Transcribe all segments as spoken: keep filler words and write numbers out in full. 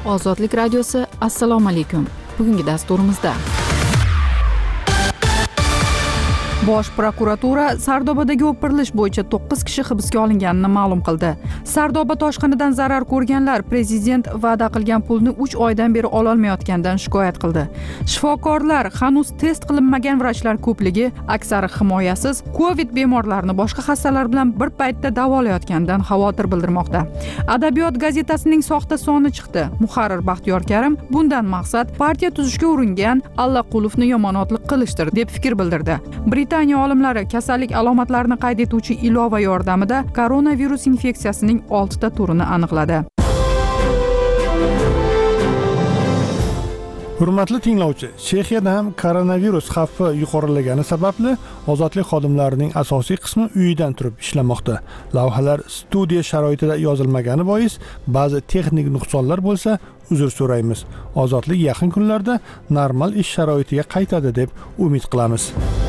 Ozodlik radiosi, assalomu alaykum. Bugungi dasturimizda Bosh prokuratura Sardobadagi o'pirilish bo'yicha to'qqiz kishi hibsga olinganini ma'lum qildi. Sardoba toshqinidan zarar ko'rganlar prezident va'da qilgan pulni uch oydan beri ololmayotgandan shikoyat qildi. Shifokorlar hanuz test qilinmagan vrachlar ko'pligi, aksari himoyasiz Covid bemorlarini boshqa xastalar bilan bir paytda davolayotgandan xavotir bildirmoqda. Adabiyot gazetasining soxta soni chiqdi. Muharrir Baxtiyor Karim bundan maqsad partiya tuzishga uringan Allaqulovni yomonotlik qilishdir deb fikr bildirdi. Britaniya olimlari kasallik alomatlarini qayd etuvchi ilova yordamida koronavirus infeksiyasining oltita turini aniqladi. Hurmatli tinglovchi, Chexiyada ham koronavirus xavfi yuqorilagani sababli ozodlik xodimlarining asosiy qismi uyidan turib ishlamoqda. Lavhalar studiya sharoitida yozilmagani bois ba'zi texnik nuqsonlar bo'lsa, uzr so'raymiz. Ozodlik yaqin kunlarda normal ish sharoitiga qaytadi deb umid qilamiz.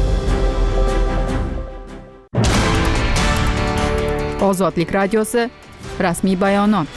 Ozodlik radiosi rasmiy bayonot.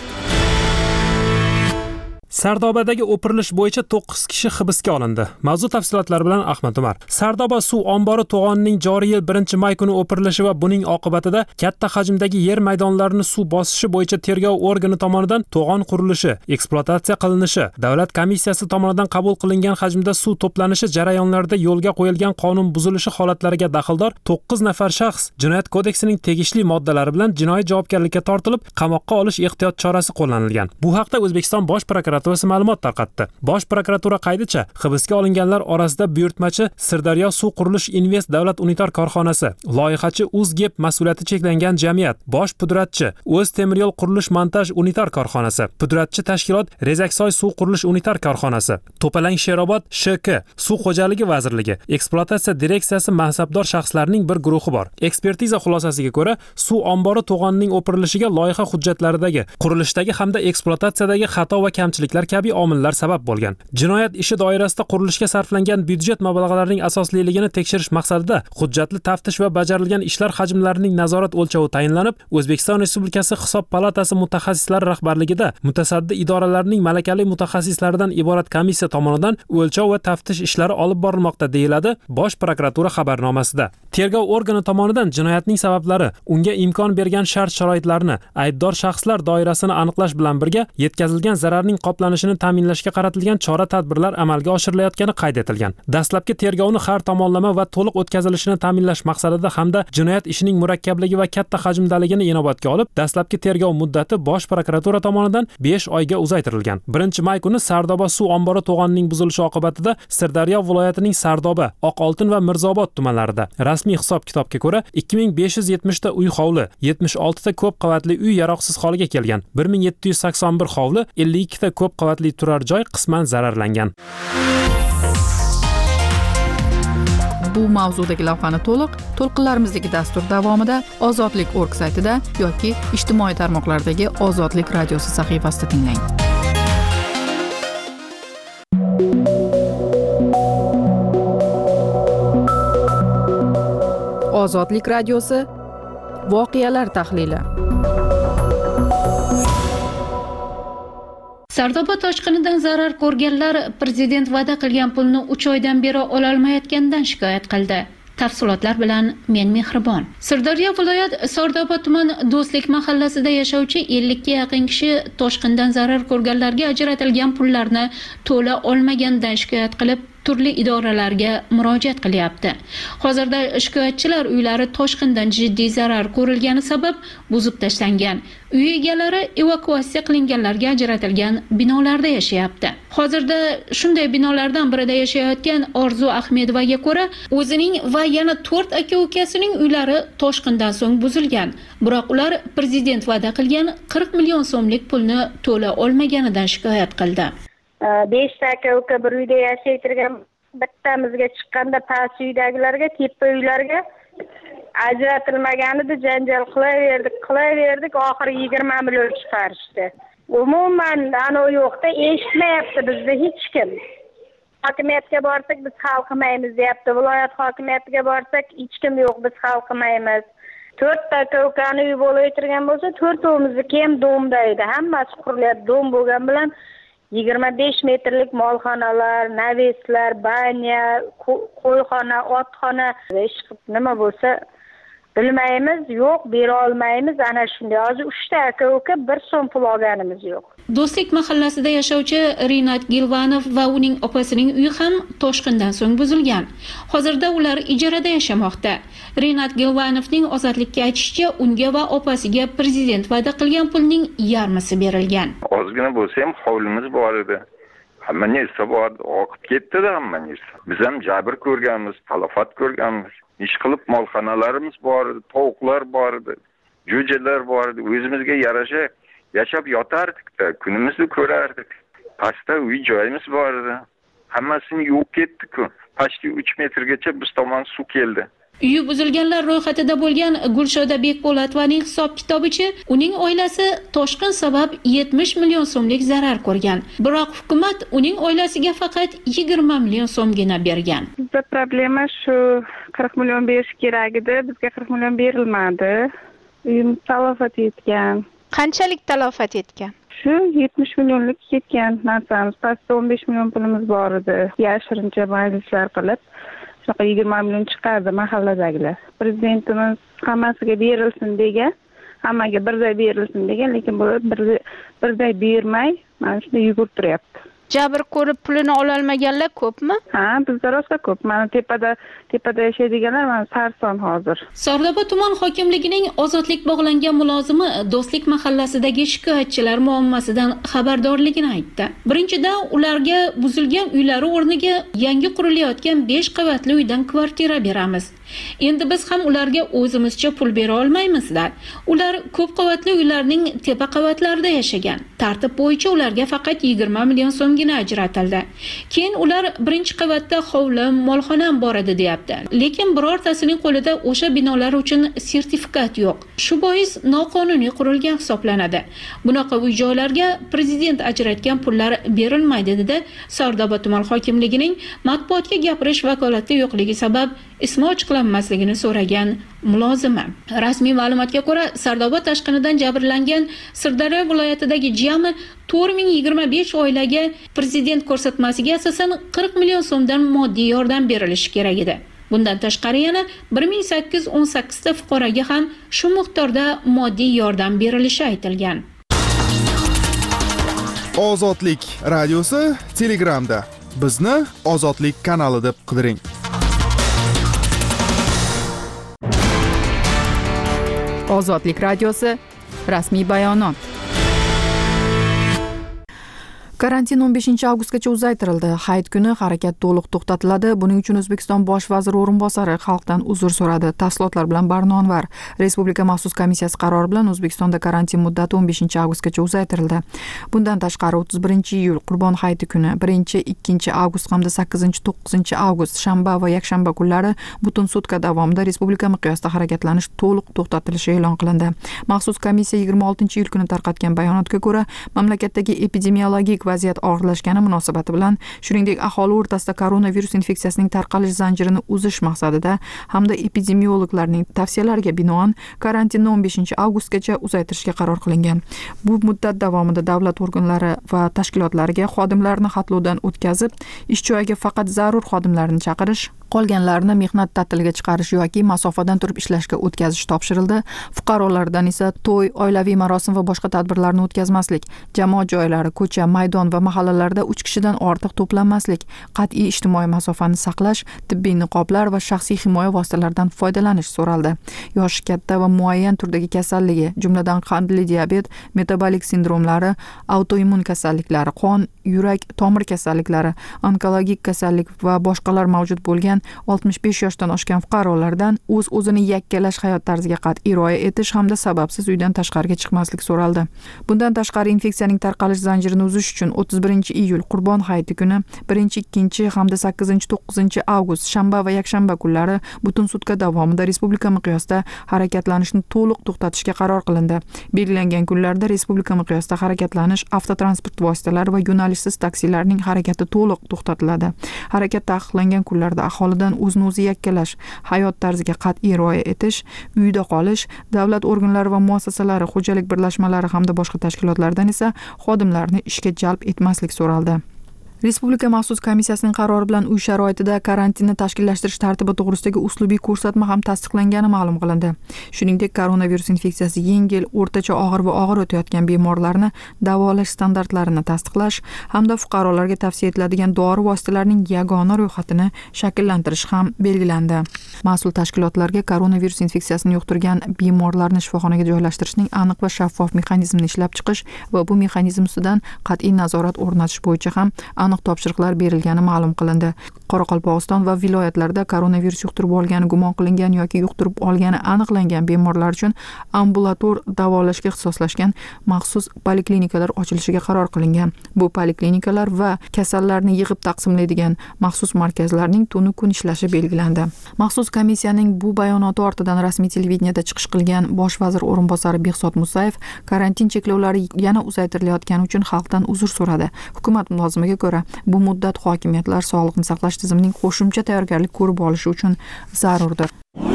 Sardobadagi o'pirilish bo'yicha to'qqiz kishi hibsga olindi. Mavzu tafsilotlari bilan Ahmad Umar. Sardoba suv ombori to'g'onining joriy yil birinchi may kuni o'pirilishi va buning oqibatida katta hajmdagi yer maydonlarini suv bosishi bo'yicha tergov organi tomonidan to'g'on qurilishi, ekspluatatsiya qilinishi, davlat komissiyasi tomonidan qabul qilingan hajmda suv to'planishi jarayonlarida yo'lga qo'yilgan qonun buzilishi holatlariga daxldor to'qqiz nafar shaxs Jinoyat kodeksining tegishli moddalari bilan jinoiy javobgarlikka tortilib, qamoqqa olish ehtiyot chorasi qo'llanilgan. Bu haqda O'zbekiston Bosh prokuraturasi ma'lumot tarqatdi. Bosh prokuratura qaydicha, hibsga olinganlar orasida buyurtmachi Sirdaryo suv qurilish invest davlat unitar korxonasi, loyihachi Uzgep mas'uliyati cheklangan jamiyat, bosh pudratchi O'z temir yo'l qurilish montaj unitar korxonasi, pudratchi tashkilot Rezaksoy suv qurilish unitar korxonasi, To'palang Sherobod Sh K suv xo'jaligi vazirligi, ekspluatatsiya direksiyasi mansabdor shaxslarining bir guruhi bor. Ekspertiza xulosasiga ko'ra, suv ombori to'g'onining o'pirilishiga loyiha hujjatlaridagi, qurilishdagi hamda ekspluatatsiyadagi xato va kamchiliklar kabi omillar sabab bo'lgan. Jinoyat ishi doirasida qurilishga sarflangan byudjet mablag'larining asosliligini tekshirish maqsadida hujjatli taftish va bajarilgan ishlar hajmlarining nazorat o'lchovi tayinlanib, O'zbekiston Respublikasi Hisob palatasi mutaxassislari rahbarligida mutasaddi idoralarning malakali mutaxassislaridan iborat komissiya tomonidan o'lchov va taftish ishlari olib borilmoqda, deyiladi Bosh prokuratura xabarnomasida. Tergov organi tomonidan jinoyatning sabablari, unga imkon bergan shart-sharoitlarni, aybdor shaxslar doirasini aniqlash bilan birga yetkazilgan zararning qoplanishini ta'minlashga qaratilgan chora-tadbirlar amalga oshirilayotgani qayd etilgan. Dastlabki tergovni har tomonlama va to'liq o'tkazilishini ta'minlash maqsadida hamda jinoyat ishining murakkabligi va katta hajmdaligini inobatga olib, dastlabki tergov muddati Bosh prokuratura tomonidan besh oyga uzaytirilgan. birinchi may kuni Sardoba suv ombori to'g'onining buzilishi oqibatida Sirdaryo viloyatining Sardoba, Oqoltin va Mirzobod tumanlarida rasmiy hisob-kitobga ko'ra ikki ming besh yuz yetmish ta uy hovli, yetmish olti ta ko'p qavatli uy yaroqsiz holga kelgan. bir ming yetti yuz sakson bir hovli, ellik ikki ta ko'p qavatli turar joy qisman zararlangan. Bu mavzudagi lavhani to'liq to'lqinlarimizdagi dastur davomida Ozodlik nokta org saytida yoki ijtimoiy tarmoqlardagi Ozodlik radiosi sahifasida tinglang. Ozodlik radiosi voqealar tahlili. Sardoba toshqinidan zarar ko'rganlar prezident va'da qilgan pulni uch oydan beri ololmayotganidan shikoyat qildi. Tafsilotlar bilan men Mehribon. Sirdaryo viloyat Sardoba tuman Do'stlik mahallasida yashovchi ellik ga yaqin kishi toshqindan zarar ko'rganlarga ajratilgan pullarni to'la olmaganidan shikoyat qilib, turli idoralarga murojaat qilyapti. Hozirda shikoyatchilar uylari toshqindan jiddiy zarar ko'rilgani sabab buzib tashlangan. Uy egalari evakuatsiya qilinganlarga ajratilgan binolarda yashayapti. Hozirda shunday binolardan birida yashayotgan Orzu Ahmedovaga ko'ra, o'zining va yana to'rt aka-ukasining uylari toshqindan so'ng buzilgan. Biroq ular prezident va'da qilgan qirq million so'mlik pulni to'la olmaganidan shikoyat qildi. besh ta aka-uka bir uyda yashaytirgan, bittamizga chiqqanda past uydagilarga, tepa uylarga ajratilmaganida janjal qilaverdik, qilaverdik, oxiri yigirma million chiqarishdi. Umuman ana yo'qda eshitmayapti bizni hech kim. Hokimiyatga borsak biz hal qilmaymiz deyapti. Viloyat hokimiyatiga borsak hech kim yo'q, biz hal qilmaymiz. to'rtta aka-ukani uy bo'lib o'tirgan bo'lsa, to'rtovimizniki ham domda edi. Hammasi qurilyapti. Dom bo'lgan bilan yigirma besh metrlik molxonalar, naveslar, banya, qo'yxona, otxona ish nima bo'lsa bilmaymiz, yo'q, bera olmaymiz. Ana shunday. Hozir uchta aka-uka bir so'm pul olganimiz yo'q. Do'stlik mahallasida yashovchi Rinat Gilvanov va uning opasining uyi ham toshqindan so'ng buzilgan. Hozirda ular ijarada yashamoqda. Rinat Gilvanovning ozodlikka aytishicha, unga va opasiga prezident va'da qilgan pulning yarmisi berilgan. Ozgina bo'lsa ham hovlimiz bor edi. Hamma narsa bor, oqib ketdi-da hamma narsa. Biz ham jabr ko'rganmiz, talafot ko'rganmiz. Ish qilib molxonalarimiz bor edi, tovuqlar bor edi, jo'jalar bor edi. O'zimizga yarasha yashab yotardik-da, kunimizni ko'rardik. Pastda uy joyimiz bor edi. Hammasini yuvib ketdi-ku. Pastga uch metrgacha biz tomon suv keldi. Uyi buzilganlar ro'yxatida bo'lgan Gulshoda Bekpo'latovaning hisob-kitobicha, uning oilasi toshqin sabab yetmish million so'mlik zarar ko'rgan. Biroq hukumat uning oilasiga faqat yigirma million so'mgina bergan. Bizda problema shu, qirq million berish kerak edi, bizga qirq million berilmadi. Uyimiz talafot etgan. Qanchalik talafot etgan? Shu yetmish millionlik ketgan narsamiz. Pastda o'n besh million pulimiz bor edi. Yashirincha majlislar qilib shunaqa yigirma million chiqardi mahalladagilar. Prezidentimiz hammasiga berilsin degan, hammaga birday berilsin degan, lekin bu birday bermay, mana shunday yugurib turyapti. Jabr ko'rib pulini ola olmaganlar ko'pmi? Ha, bizda rosa ko'p. Mana tepada, tepada yashaydiganlar mana sarson hozir. Sardoba tuman hokimligining ozodlik bog'langan mulozimi Do'stlik mahallasidagi shikoyatchilar muammosidan xabardorligini aytdi. Birinchidan, ularga buzilgan uylari o'rniga yangi qurilayotgan besh qavatli uydan kvartira beramiz. Endi biz ham ularga o'zimizcha pul bera olmaymiz-da. Ular ko'p qavatli uylarning tepa qavatlarida yashagan. Tartib bo'yicha ularga faqat yigirma million so'mgina ajratildi. Keyin ular birinchi qavatda hovlim, molxonam bor edi deyapti. Lekin birortasining qo'lida o'sha binolar uchun sertifikat yo'q. Shu bois noqonuniy qurilgan hisoblanadi. Bunaqa uy-joylarga prezident ajratgan pullar berilmaydi dedi Sardoba tuman hokimligining matbuotga gapirish vakolati yo'qligi sabab ismi ochiqlanmasligini so'ragan mulozima. Rasmiy ma'lumotga ko'ra, Sardoba toshqinidan jabrlangan Sirdaryo viloyatidagi jami to'rt ming yigirma besh oilaga prezident ko'rsatmasiga asosan qirq million so'mdan moddiy yordam berilishi kerak edi. Bundan tashqari yana bir ming sakkiz yuz o'n sakkiz ta fuqaroga ham shu miqdorda moddiy yordam berilishi aytilgan. Ozodlik radiosi Telegramda. Bizni Ozodlik kanali deb qidiring. Ozodlik radiosi rasmiy bayonot. Karantin o'n beshinchi avgustgacha uzaytirildi. Hayit kuni harakat to'liq to'xtatiladi. Buning uchun O'zbekiston bosh vaziri o'rinbosari xalqdan uzr so'radi. Tafsilotlar bilan Barno Anvar. Respublika maxsus komissiyasi qarori bilan O'zbekistonda karantin muddati o'n beshinchi avgustgacha uzaytirildi. Bundan tashqari o'ttiz birinchi iyul Qurbon hayiti kuni, birinchi ikkinchi avgust hamda sakkizinchi to'qqizinchi avgust shanba va yakshanba kunlari butun sutka davomida respublika miqyosida harakatlanish to'liq to'xtatilishi e'lon qilindi. Maxsus komissiya yigirma oltinchi iyul kuni tarqatgan bayonotga ko'ra, mamlakatdagi epidemiologik vaziyat og'irlashgani munosabati bilan, shuningdek aholi o'rtasida koronavirus infeksiyasining tarqalish zanjirini uzish maqsadida hamda epidemiologlarning tavsiyalariga binoan karantinni o'n beshinchi avgustgacha uzaytirishga qaror qilingan. Bu muddat davomida davlat organlari va tashkilotlariga xodimlarni xatlovdan o'tkazib, ish joyiga faqat zarur xodimlarni chaqirish, qolganlarni mehnat ta'tiliga chiqarish yoki masofadan turib ishlashga o'tkazish topshirildi. Fuqarolardan esa to'y, oilaviy marosim va boshqa tadbirlarni o'tkazmaslik, jamoat joylari, ko'cha, maydon va mahallalarda uch kishidan ortiq to'planmaslik, qat'iy ijtimoiy masofani saqlash, tibbiy niqoblar va shaxsiy himoya vositalaridan foydalanish so'raldi. Yoshi katta va muayyan turdagi kasalligi, jumladan qandli diabet, metabolik sindromlari, autoimmun kasalliklari, qon, yurak, tomir kasalliklari, onkologik kasallik va boshqalar mavjud bo'lgan oltmish besh yoshdan oshgan fuqarolardan o'z-o'zini yakkalash hayot tarziga qat'iy rioya etish hamda sababsiz uydan tashqariga chiqmaslik so'raldi. Bundan tashqari infeksiyaning tarqalish zanjirini uzish uchun o'ttiz birinchi iyul Qurbon hayiti kuni, birinchi ikkinchi hamda sakkizinchi to'qqizinchi avgust shanba va yakshanba kunlari butun sutka davomida respublika miqyosida harakatlanishni to'liq to'xtatishga qaror qilindi. Belgilangan kunlarda respublika miqyosida harakatlanish, avtotransport vositalari va yo'nalishsiz taksilarning harakati to'liq to'xtatiladi. Harakat taqiqlangan kunlarda aholidan o'zini o'zi yakkalash, hayot tarziga qat'iy rioya etish, uyda qolish, davlat organlari va muassasalari, xo'jalik birlashmalari hamda boshqa tashkilotlardan esa xodimlarni ishga jalb ijod etmaslik so'raldi. Respublika maxsus komissiyasining qarori bilan uy sharoitida karantinni tashkillashtirish tartibi to'g'risidagi uslubiy ko'rsatma ham tasdiqlangani ma'lum qilindi. Shuningdek, koronavirus infeksiyasi yengil, o'rtacha og'ir va og'ir o'tayotgan bemorlarni davolash standartlarini tasdiqlash hamda fuqarolarga tavsiya etiladigan dori vositalarining yagona ro'yxatini shakllantirish ham belgilandi. Mas'ul tashkilotlarga koronavirus infeksiyasini yuqtirgan bemorlarni shifoxonaga joylashtirishning aniq va shaffof mexanizmini ishlab chiqish va bu mexanizm ustidan qat'iy nazorat o'rnatish bo'yicha ham aniq topshiriqlar berilgani ma'lum qilindi. Qoraqalpog'iston va viloyatlarda koronavirus yuqtirib olgani gumon qilingan yoki yuqtirib olgani aniqlangan bemorlar uchun ambulator davolashga ixtisoslashgan maxsus poliklinikalar ochilishiga qaror qilingan. Bu poliklinikalar va kasallarni yig'ib taqsimlaydigan maxsus markazlarning tunu kun ishlashi belgilandi. Maxsus komissiyaning bu bayonoti ortidan rasmiy televideniyada chiqish qilgan bosh vazir o'rinbosari Behzod Musayev karantin cheklovlari yana uzaytirilayotgani uchun xalqdan uzr so'radi. Hukumat mulozimiga ko'ra, bu muddat hokimiyatlar sog'liqni saqlash tizimining qo'shimcha tayyorgarlik ko'rib olishi uchun zarurdir.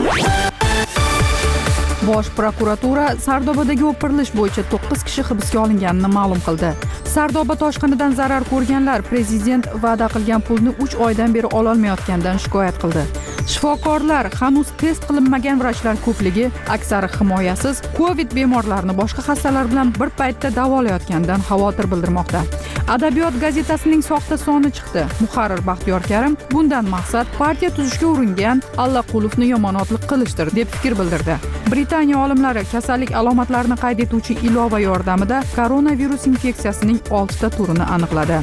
Bosh prokuratura Sardobadagi o'pirilish bo'yicha to'qqiz kishi hibsga olinganini ma'lum qildi. Sardoba toshqinidan zarar ko'rganlar prezident va'da qilgan pulni uch oydan beri ololmayotganidan shikoyat qildi. Shifokorlar hanuz test qilinmagan vrachlar ko'pligi, aksari himoyasiz Covid bemorlarini boshqa xastalar bilan bir paytda davolayotganidan xavotir bildirmoqda. Adabiyot gazetasining soxta soni chiqdi. Muharrir Baxtiyor Karim bundan maqsad partiya tuzishga uringan Allaqulovni yomonotlik qilishdir deb fikr bildirdi. Britaniya olimlari kasallik alomatlarini qayd etuvchi ilova yordamida koronavirus infeksiyasining oltita turini aniqladi.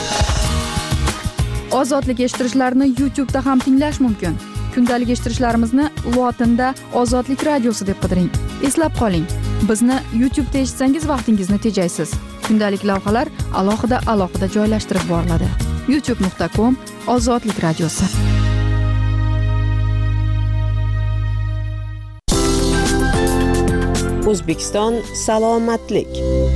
Ozodlik eshittirishlarini YouTube'da ham tinglash mumkin. Kundalik eshittirishlarimizni lotinda Ozodlik radiosi deb qidiring. Eslab qoling, bizni YouTube'da eshitsangiz vaqtingizni tejaysiz. Kundalik lavhalar alohida alohida joylashtirib boriladi. youtube nuqta com Ozodlik radiosi. O'zbekiston salomatlik.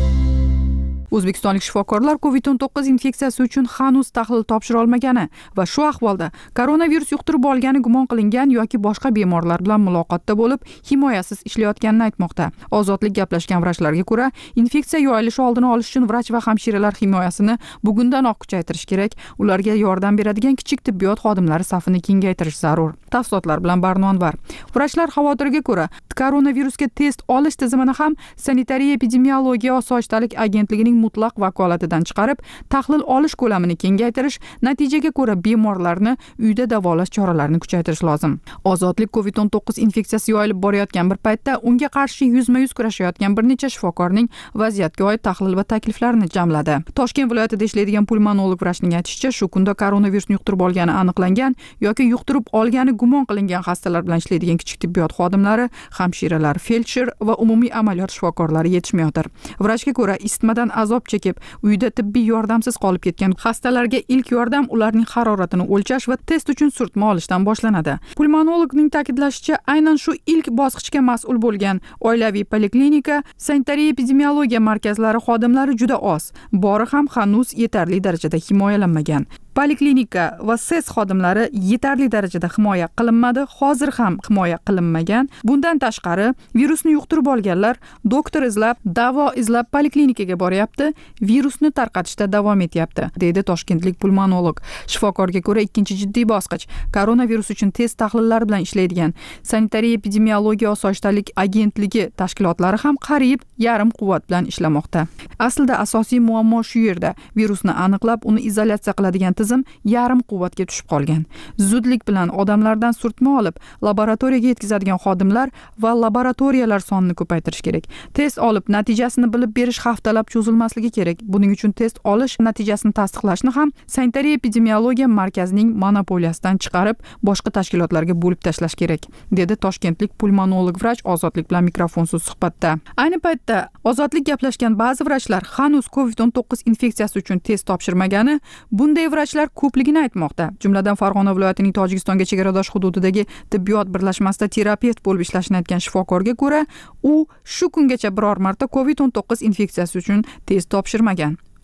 O'zbekistonlik shifokorlar Covid o'n to'qqiz infeksiyasi uchun hanuz tahlil topshira olmagani va shu ahvolda koronavirus yuqtirib olgani gumon qilingan yoki boshqa bemorlar bilan muloqotda bo'lib, himoyasiz ishlayotganini aytmoqda. Ozodlik gaplashgan vrachlarga ko'ra, infeksiya yoyilishi oldini olish uchun vrach va hamshiralar himoyasini bugundanoq kuchaytirish kerak. Ularga yordam beradigan kichik tibbiyot xodimlari safini kengaytirish zarur. Tafsilotlar bilan Barno Anvar. Vrachlar xavotirga ko'ra, koronavirusga test olish tizimini ham Sanitariya epidemiologiya osoyishtalik agentligining mutlaq vakolatidan chiqarib, tahlil olish ko'lamini kengaytirish, natijaga ko'ra bemorlarni uyda davolash choralarini kuchaytirish lozim. Ozodlik Covid o'n to'qqiz infeksiyasi yoyilib borayotgan bir paytda unga qarshi yuzma-yuz kurashayotgan bir necha shifokorning vaziyatga oid tahlil va takliflarini jamladi. Toshkent viloyatida ishlaydigan pulmonolog vrachning aytishicha, shu kunda koronavirusni yuqtirib olgani aniqlangan yoki yuqtirib olgani gumon qilingan xastalar bilan ishlaydigan kichik tibbiyot xodimlari, hamshiralar, feldsher va umumiy amaliyot shifokorlari yetishmayotir. Vrachga ko'ra, isitmadan azob chekib, uyda tibbiy yordamsiz qolib ketgan xastalarga ilk yordam ularning haroratini o'lchash va test uchun surtma olishdan boshlanadi. Pulmonologning ta'kidlashicha, aynan shu ilk bosqichga mas'ul bo'lgan oilaviy poliklinika, sanitariya epidemiologiya markazlari xodimlari juda oz, bori ham hanuz yetarli darajada himoyalanmagan. Poliklinika va S E S xodimlari yetarli darajada himoya qilinmadi, hozir ham himoya qilinmagan. Bundan tashqari, virusni yuqtirib olganlar doktor izlab, davo izlab poliklinikaga boryapti, virusni tarqatishda davom etyapti, deydi toshkentlik pulmonolog. Shifokorga ko'ra, ikkinchi jiddiy bosqich koronavirus uchun test tahlillari bilan ishlaydigan Sanitariya epidemiologiya osoyishtalik agentligi tashkilotlari ham qariyb yarim quvvat bilan ishlamoqda. Aslida asosiy muammo shu yerda. Virusni aniqlab, uni izolyatsiya qiladigan tizim yarim quvvatga tushib qolgan. Zudlik bilan odamlardan surtma olib, laboratoriyaga yetkazadigan xodimlar va laboratoriyalar sonini ko'paytirish kerak. Test olib, natijasini bilib berish haftalab cho'zilmasligi kerak. Buning uchun test olish natijasini tasdiqlashni ham Sanitariya epidemiologiya markazining monopoliyasidan chiqarib, boshqa tashkilotlarga bo'lib tashlash kerak, dedi toshkentlik pulmonolog vrach Ozodlik bilan mikrofonsiz suhbatda. Ayni paytda Ozodlik gaplashgan ba'zi vrachlar hanuz Covid o'n to'qqiz infeksiyasi uchun test topshirmagani, bunday vrachlar ko'pligini aytmoqda. Jumladan Farg'ona viloyatining Tojikistonga chegaradosh hududidagi tibbiyot birlashmasida terapevt bo'lib ishlashini aytgan shifokorga ko'ra, u shu kungacha biror marta Covid o'n to'qqiz infeksiyasi uchun test topshirmagan.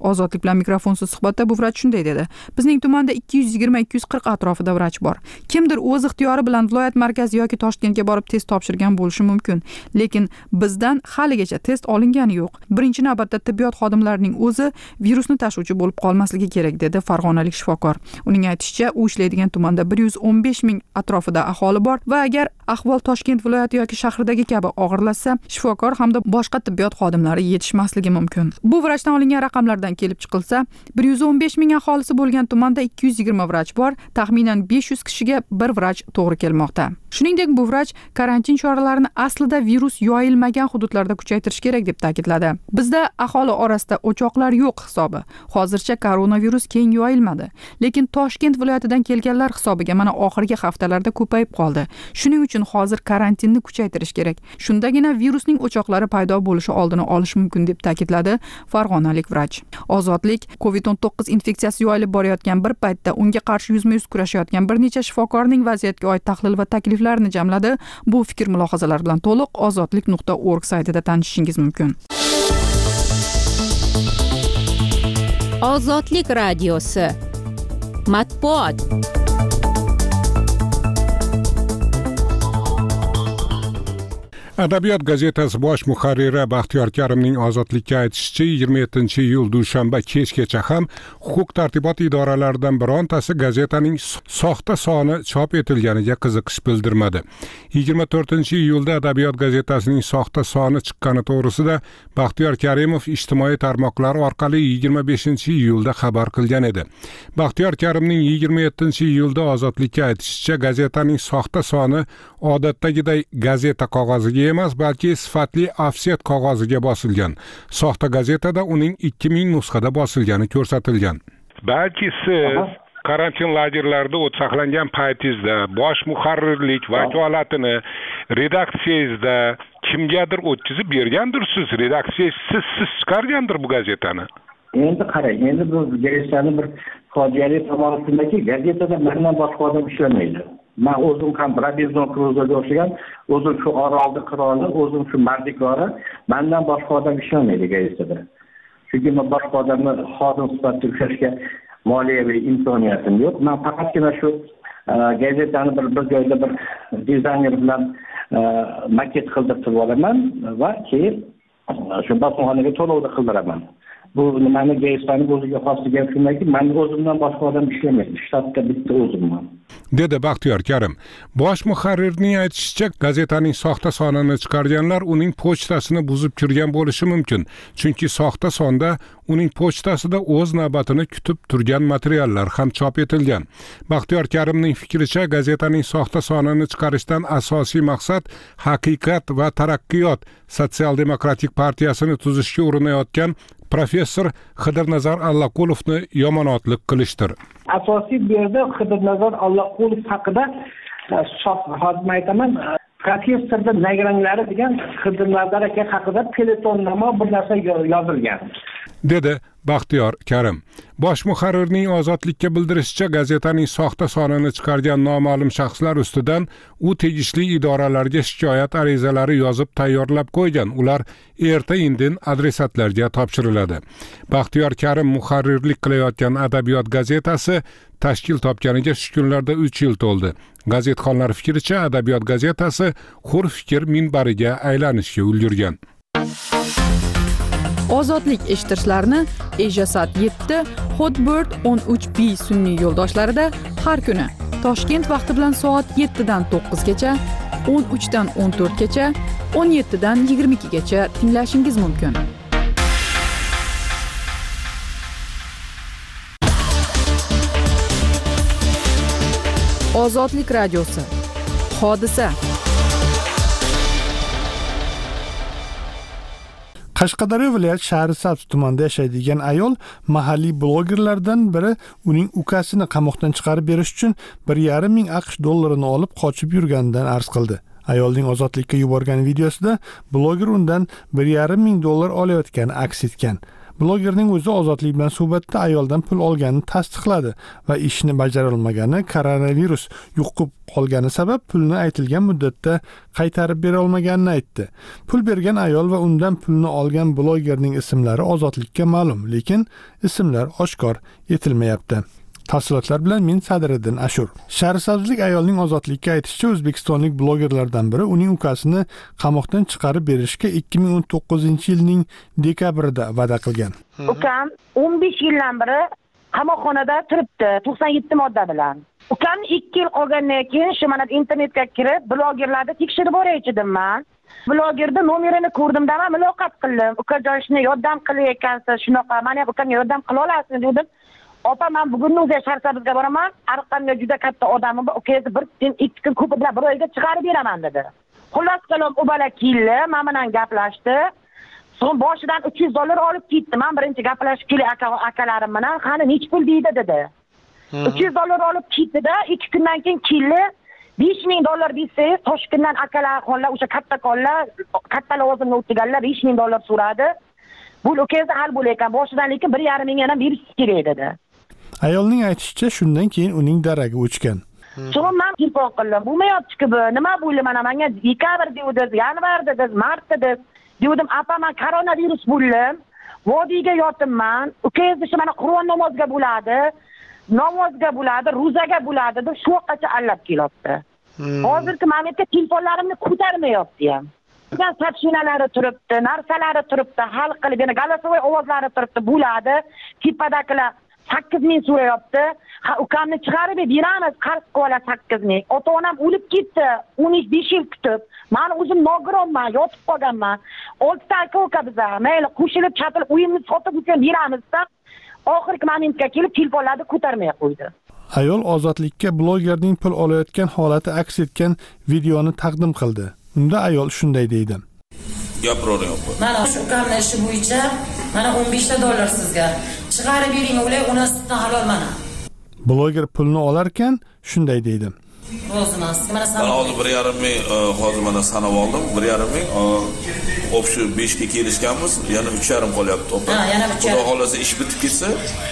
Ozodlik bilan mikrofonsiz suhbatda bu vrach shunday dedi: bizning tumanda ikki yuz yigirma ikki yuz qirq atrofida vrach bor. Kimdir o'z ixtiyori bilan viloyat markazi yoki Toshkentga borib test topshirgan bo'lishi mumkin, lekin bizdan haligacha test olingani yo'q. Birinchi navbatda tibbiyot xodimlarining o'zi virusni tashuvchi bo'lib qolmasligi kerak, dedi farg'onalik shifokor. Uning aytishicha, u ishlaydigan tumanda bir yuz o'n besh ming atrofida aholi bor va agar ahvol Toshkent viloyati yoki shahridagi kabi og'irlashsa, shifokor hamda boshqa tibbiyot xodimlari yetishmasligi mumkin. Bu vrachdan olingan raqamlardan kelib chiqilsa, bir yuz o'n besh ming aholisi bo'lgan tumanda ikki yuz yigirma vrach bor, taxminan besh yuz kishiga bir vrach to'g'ri kelmoqda. Shuningdek, bu vrach karantin choralarini aslida virus yoyilmagan hududlarda kuchaytirish kerak deb ta'kidladi. Bizda aholi orasida o'choqlar yo'q hisobi. Hozircha koronavirus keng yoyilmadi, lekin Toshkent viloyatidan kelganlar hisobiga mana oxirgi haftalarda ko'payib qoldi. Shuning uchun hozir karantinni kuchaytirish kerak. Shundagina virusning o'choqlari paydo bo'lishi oldini olish mumkin, deb ta'kidladi farg'onalik vrach. Ozodlik covid o'n to'qqiz infeksiyasi yoyilib borayotgan bir paytda unga qarshi yuzma-yuz kurashayotgan bir necha shifokorning vaziyatga oid tahlil va takliflarini jamladi. Bu fikr mulohazalar bilan to'liq ozodlik nuqta org saytida tanishishingiz mumkin. Ozodlik radiosi matbuot. Adabiyot gazetasi bosh muharriri Baxtiyor Karimning Ozodlikka aytishicha, yigirma yettinchi iyul dushanba kechgacha ham huquq tartibot idoralaridan birontasi gazetaning soxta soni chop etilganiga qiziqish bildirmadi. yigirma to'rtinchi iyulda Adabiyot gazetasining soxta soni chiqqani to'g'risida Baxtiyor Karimov ijtimoiy tarmoqlar orqali yigirma beshinchi iyulda xabar qilgan edi. Baxtiyor Karimning yigirma yettinchi iyulda Ozodlikka aytishicha, gazetaning soxta soni odatdagiday gazeta qog'oziga emas, balki sifatli ofset qog'oziga bosilgan. Soxta gazetada uning ikki ming nusxada bosilgani ko'rsatilgan. Balki siz karantin lagerlarida o't saqlangan paytingizda bosh muharrirlik vakolatini redaksiyangizda kimgadir o'tkazib bergandirsiz, redaksiya siz siz chiqargandir bu gazetani. Endi qarang, endi bu gazetani bir fojiali tomoni shundaki, gazetada mendan boshqa odam ishlamaydi. Men o'zim ham Robinzon Kruzoga o'xshagan, o'zim shu orolni qiroli, o'zim shu mardikori, mendan boshqa odam ishlamaydi gazetada. Chunki men boshqa odamni xodim sifatida ushlashga moliyaviy imkoniyatim yo'q. Men faqatgina shu gazetani bir bir joyda bir dizayner bilan maket qildirib olaman va keyin shu bosmaxonaga to'lovni qildiraman. Bu nimani gazetani o'ziga xosligi shundaki, men o'zimdan boshqa odam ishlamaydi. Shtatda bitta o'zimman, dedi Baxtiyor Karim. Bosh muharrirning aytishicha, gazetaning soxta sonini chiqarganlar uning pochtasini buzib kirgan bo'lishi mumkin. Chunki soxta sonda uning pochtasida o'z navbatini kutib turgan materiallar ham chop etilgan. Baxtiyor Karimning fikricha, gazetaning soxta sonini chiqarishdan asosiy maqsad Haqiqat va taraqqiyot Sotsial-demokratik partiyasini tuzishga urinayotgan professor Xidirnazar Allaqulovni yomonotlik qilishdir. Asosiy bu yerda Xidirnazar Allaqulov haqida hozir aytaman, professorda nagranglari degan Xidirnazar aka haqida peletonnoma bir narsa yozilgan, dedi Baxtiyor Karim. Bosh muharrirning Ozodlikka bildirishicha, gazetaning soxta sonini chiqargan noma'lum shaxslar ustidan u tegishli idoralarga shikoyat arizalari yozib tayyorlab qo'ygan. Ular erta-indin adresatlarga topshiriladi. Baxtiyor Karim muharrirlik qilayotgan Adabiyot gazetasi tashkil topganiga shu kunlarda uch yil to'ldi. Gazetxonlar fikricha, Adabiyot gazetasi hur fikr minbariga aylanishga ulgurgan. Ozodlik eshittirishlarni Ejasat yetti, Hotbird o'n uch B sun'iy yo'ldoshlarida har kuni Toshkent vaqti bilan soat yettidan to'qqizgacha, o'n uchdan o'n to'rtgacha, o'n yettidan yigirma ikkigacha tinglashingiz mumkin. Ozodlik radiosi. Hodisa. Qashqadaryo viloyat Shahrisabz tumanida yashaydigan ayol mahalliy blogerlardan biri uning ukasini qamoqdan chiqarib berish uchun bir yarim ming AQSh dollarini olib qochib yurganidan arz qildi. Ayolning Ozodlikka yuborgan videosida bloger undan bir yarim ming dollar olayotgani aks etgan. Blogerning o'zi Ozodlik bilan suhbatda ayoldan pul olganini tasdiqladi va ishni bajara olmagani, koronavirus yuqib qolgani sabab pulni aytilgan muddatda qaytarib bera olmaganini aytdi. Pul bergan ayol va undan pulni olgan blogerning ismlari Ozodlikka ma'lum, lekin ismlar oshkor etilmayapti. Tafsilotlar bilan men Sadriddin Ashur. Shahrisabzlik ayolning Ozodlikka aytishicha, O'zbekistonlik blogerlardan biri uning ukasini qamoqdan chiqarib berishga ikki ming o'n to'qqizinchi yilning dekabrida va'da qilgan. Ukam o'n besh yildan beri qamoqxonada turibdi, to'qson yetti modda bilan. Ukam ikki yil qolgandan keyin shu mana internetga kirib, blogerlarni tekshirib o'raychidim men. Blogerda nomerini ko'rdimda men muloqot qildim. Ukajon shuni yordam qilayotgansiz, shunaqa, men ham ukamga yordam qila olasizmi dedim. Opa, men bugun o'zi Sharsabizga boraman. Arqamga juda katta odamim bor. Ukangiz bir kun, ikki kun ko'pi bilan bir oyga chiqarib beraman dedi. Xullas kalom u bola keldi, men bilan gaplashdi. So'ng boshidan uch yuz dollar olib ketdi. Men birinchi gaplashib kelay akalarim bilan, qani nech pul deydi dedi. uch yuz dollar olib ketdi-da, ikki kundan keyin keldi. besh ming dollar bersangiz, Toshkentdan akalar, xonlar, o'sha katta konlar, katta lavozimga o'tganlar besh ming dollar so'radi. Bu ukangiz hal bo'layotgan, boshidan lekin bir yarim ming yana berish kerak dedi. Ayolning aytishicha, shundan keyin uning daragi o'chgan. So'ng men telefon qildim. Bo'lmayapti-ku bu. Nima bo'ldi mana menga dekabr dedi, yanvar dedi, mart dedi. Dedim, "Apa, men koronavirus bo'ldim. Vodiyga yotibman. Ukangiz shu mana Qur'on namoziga bo'ladi, namozga bo'ladi, ro'zaga bo'ladi" deb shu vaqtgacha allab kelyapti. Hozirgi momentda telefonlarimni ko'tarmayapti ham. Ular sochshinalari turibdi, narsalari turibdi, hal qilib, yana голосовой ovozlari turibdi, bo'ladi. Tepadagilar sakkiz ming so'rayapti. Ha, ukamni chiqarib beramiz, qarz qilib sakkiz ming. Ota-onam o'lib ketdi, o'n besh yil kutib. Men o'zim nogironman, yotib qolganman. olti ta aka biza, mayli qo'shilib, chatilib, uyimni sotib o'tib beramiz-da. Oxirgi momentga kelib telefonlarni ko'tarmay qo'ydi. Ayol Ozodlikka blogerning pul olayotgan holati aks etgan videoni taqdim qildi. Unda ayol shunday deydi: Gapiryapti. Mana shu ukamning ishi bo'yicha mana o'n besh ta dollar sizga chiqarib bering, o'lay, onasidan halol mana. Bloger pulni olar ekan shunday deydi: Roziman, mana sana hozir bir yarim ming hozir mana sanab oldim, bir yarim ming o'sha besh ga kelishganmiz, yana uch yarim qolyapti to'plam. Ha, yana uch yarim. Xudo xolasa ish bitib ketsa,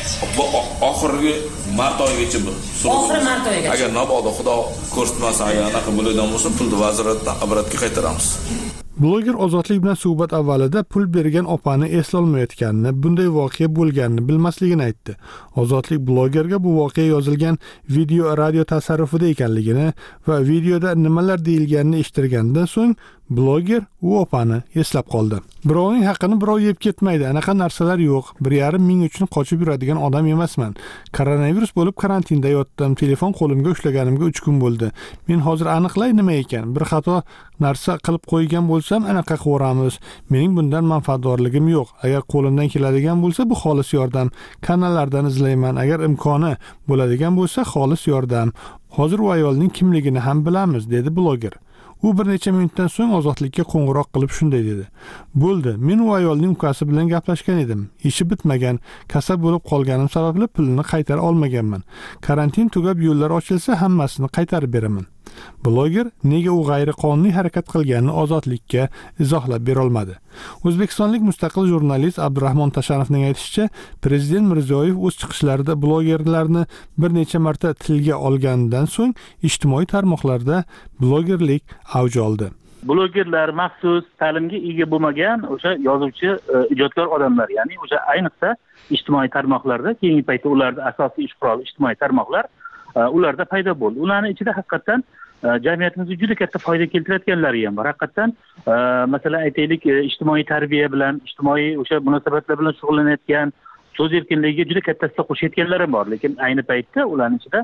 oxirgi mart oyigacha bu. Oxir mart oyigacha. Agar nabodo Xudo ko'rsatmasa, agar anaqa bo'ladigan bo'lsa, pulni vazirlikdan obratga qaytaramiz. Bloger Ozodlik bilan suhbat avvalida pul bergan opani eslolmayotganini, bunday voqea bo'lganini bilmasligini aytdi. Ozodlik blogerga bu voqea yozilgan video radio tasarrufida ekanligini va videoda nimalar deyilganini eshittirgandan so'ng bloger u opani eslab qoldi. Birovning haqqini birov yeb ketmaydi. Anaqa narsalar yo'q. bir yarim ming uchun qochib yuradigan odam emasman. Koronavirus bo'lib karantinda yotdim. Telefon qo'limga ushlaganimga uch kun bo'ldi. Men hozir aniqlay nima ekan. Bir xato narsa qilib qo'ygan bo'lsam, anaqa qilamiz. Mening bundan manfaatdorligim yo'q. Agar qo'limdan keladigan bo'lsa, bu xolis yordam. Kanallardan izlayman. Agar imkoni bo'ladigan bo'lsa, xolis yordam. Hozir u ayolning kimligini ham bilamiz, dedi bloger. U bir necha minutdan so'ng Ozodlikka qo'ng'iroq qilib shunday dedi: "Bo'ldi, men u ayolning ukasi bilan gaplashgan edim. Ishi bitmagan, kasal bo'lib qolganim sababli pulni qaytara olmaganman. Karantin tugab, yo'llar ochilsa, hammasini qaytarib beraman." Bloger nega u g'ayriqonuniy harakat qilganini Ozodlikka izohlab bera olmadi. O'zbekistonlik mustaqil jurnalist Abdurahmon Tashanovning aytishicha, Prezident Mirziyoyev o'z chiqishlarida blogerlarni bir necha marta tilga olganidan so'ng ijtimoiy tarmoqlarda blogerlik avj oldi. Blogerlar maxsus ta'limga ega bo'lmagan o'sha yozuvchi, ijodkor odamlar, ya'ni o'sha ayniqsa ijtimoiy tarmoqlarda, keyingi paytda ularda asosiy ish quroli ijtimoiy tarmoqlar ularda paydo bo'ldi. Ularning ichida haqiqatan jamiyatimizga juda katta foyda keltirayotganlari ham bor. Haqiqatan masalan aytaylik, ijtimoiy tarbiya bilan, ijtimoiy o'sha munosabatlar bilan shug'ullanayotgan, so'z erkinligiga juda katta hissa qo'shayotganlar ham bor. Lekin ayni paytda ularning ichida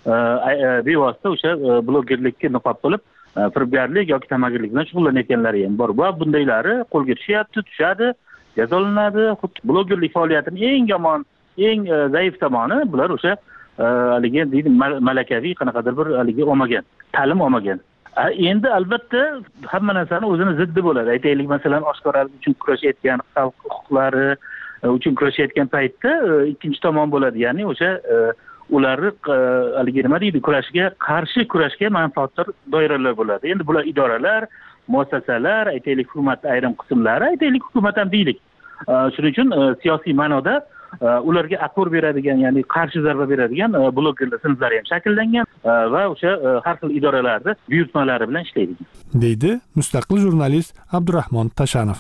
bevosita o'sha blogerlikka niqob qilib firibgarlik yoki tamagirlik bilan shug'ullanayotganlari ham bor. Va bundaylari qo'lga tushyapti, tushadi, jazolanadi. Xuddi blogerlik faoliyatining eng yomon, eng zaif tomoni bular o'sha haligi deydi malakaviy qanaqadir bir haligi olmagan, ta'lim olmagan. Endi albatta hamma narsani o'zini ziddi bo'ladi. Aytaylik, masalan, oshkoralik uchun kurashayotgan, xalq huquqlari uchun kurashayotgan paytda ikkinchi tomon bo'ladi. Ya'ni o'sha ularni haligi nima deydi, kurashga qarshi kurashga manfaatdor doiralar bo'ladi. Endi bular idoralar, muassasalar, aytaylik hukumat ayrim qismlari, aytaylik hukumat ham deylik. Shuning uchun siyosiy ma'noda ularga atpor beradigan, ya'ni qarshi zarba beradigan blogerlar sinflari ham shakllangan va o'sha har xil idoralarda buyurtmalari bilan ishlaydi, deydi mustaqil jurnalist Abdurahmon Tashanov.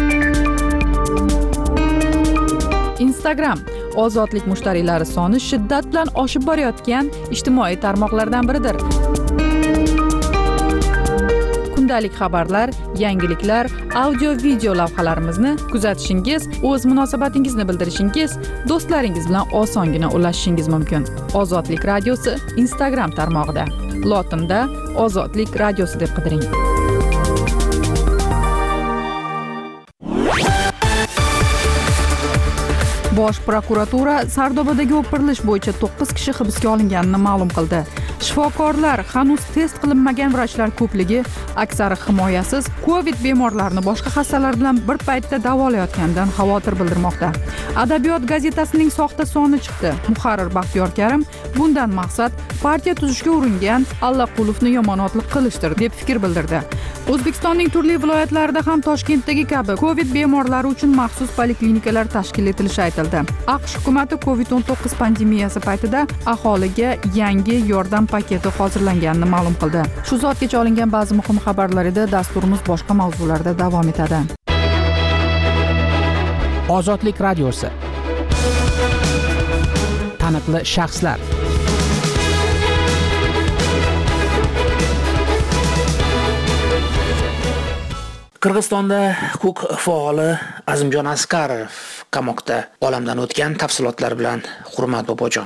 Instagram ozodlik mushtariylari soni shiddat bilan oshib borayotgan ijtimoiy tarmoqlardan biridir. Kundalik xabarlar, yangiliklar, audio-video lavhalarimizni kuzatishingiz, o'z munosabatingizni bildirishingiz, do'stlaringiz bilan osongina ulashishingiz mumkin. Ozodlik radiosi Instagram tarmog'ida. Lotinda Ozodlik radiosi deb qidiring. Bosh prokuratura Sardobadagi o'pirilish bo'yicha to'qqiz kishi hibsga olinganini ma'lum qildi. Shifokorlar hanuz test qilinmagan vrachlar ko'pligi, aksari himoyasiz Covid bemorlarini boshqa xastalar bilan bir paytda davolayotganidan xavotir bildirmoqda. Adabiyot gazetasining soxta soni chiqdi. Muharrir Baxtiyor Karim bundan maqsad partiya tuzishga uringan Allaqulovni yomonotlik qilishdir deb fikr bildirdi. O'zbekistonning turli viloyatlarida ham Toshkentdagi kabi Covid bemorlari uchun maxsus poliklinikalar tashkil etilishi aytildi. AQSh hukumati Covid o'n to'qqiz pandemiyasi paytida aholiga yangi yordam paketi hozirlanganini ma'lum qildi. Shu soatgacha olingan ba'zi muhim xabarlar edi. Dasturimiz boshqa mavzularda davom etadi. Ozodlik radiosi. Taniqli shaxslar. Qirg'izistonda huquq faoli Azimjon Asqarov qamoqda olamdan o'tgan. Tafsilotlar bilan Hurmat Bobojon.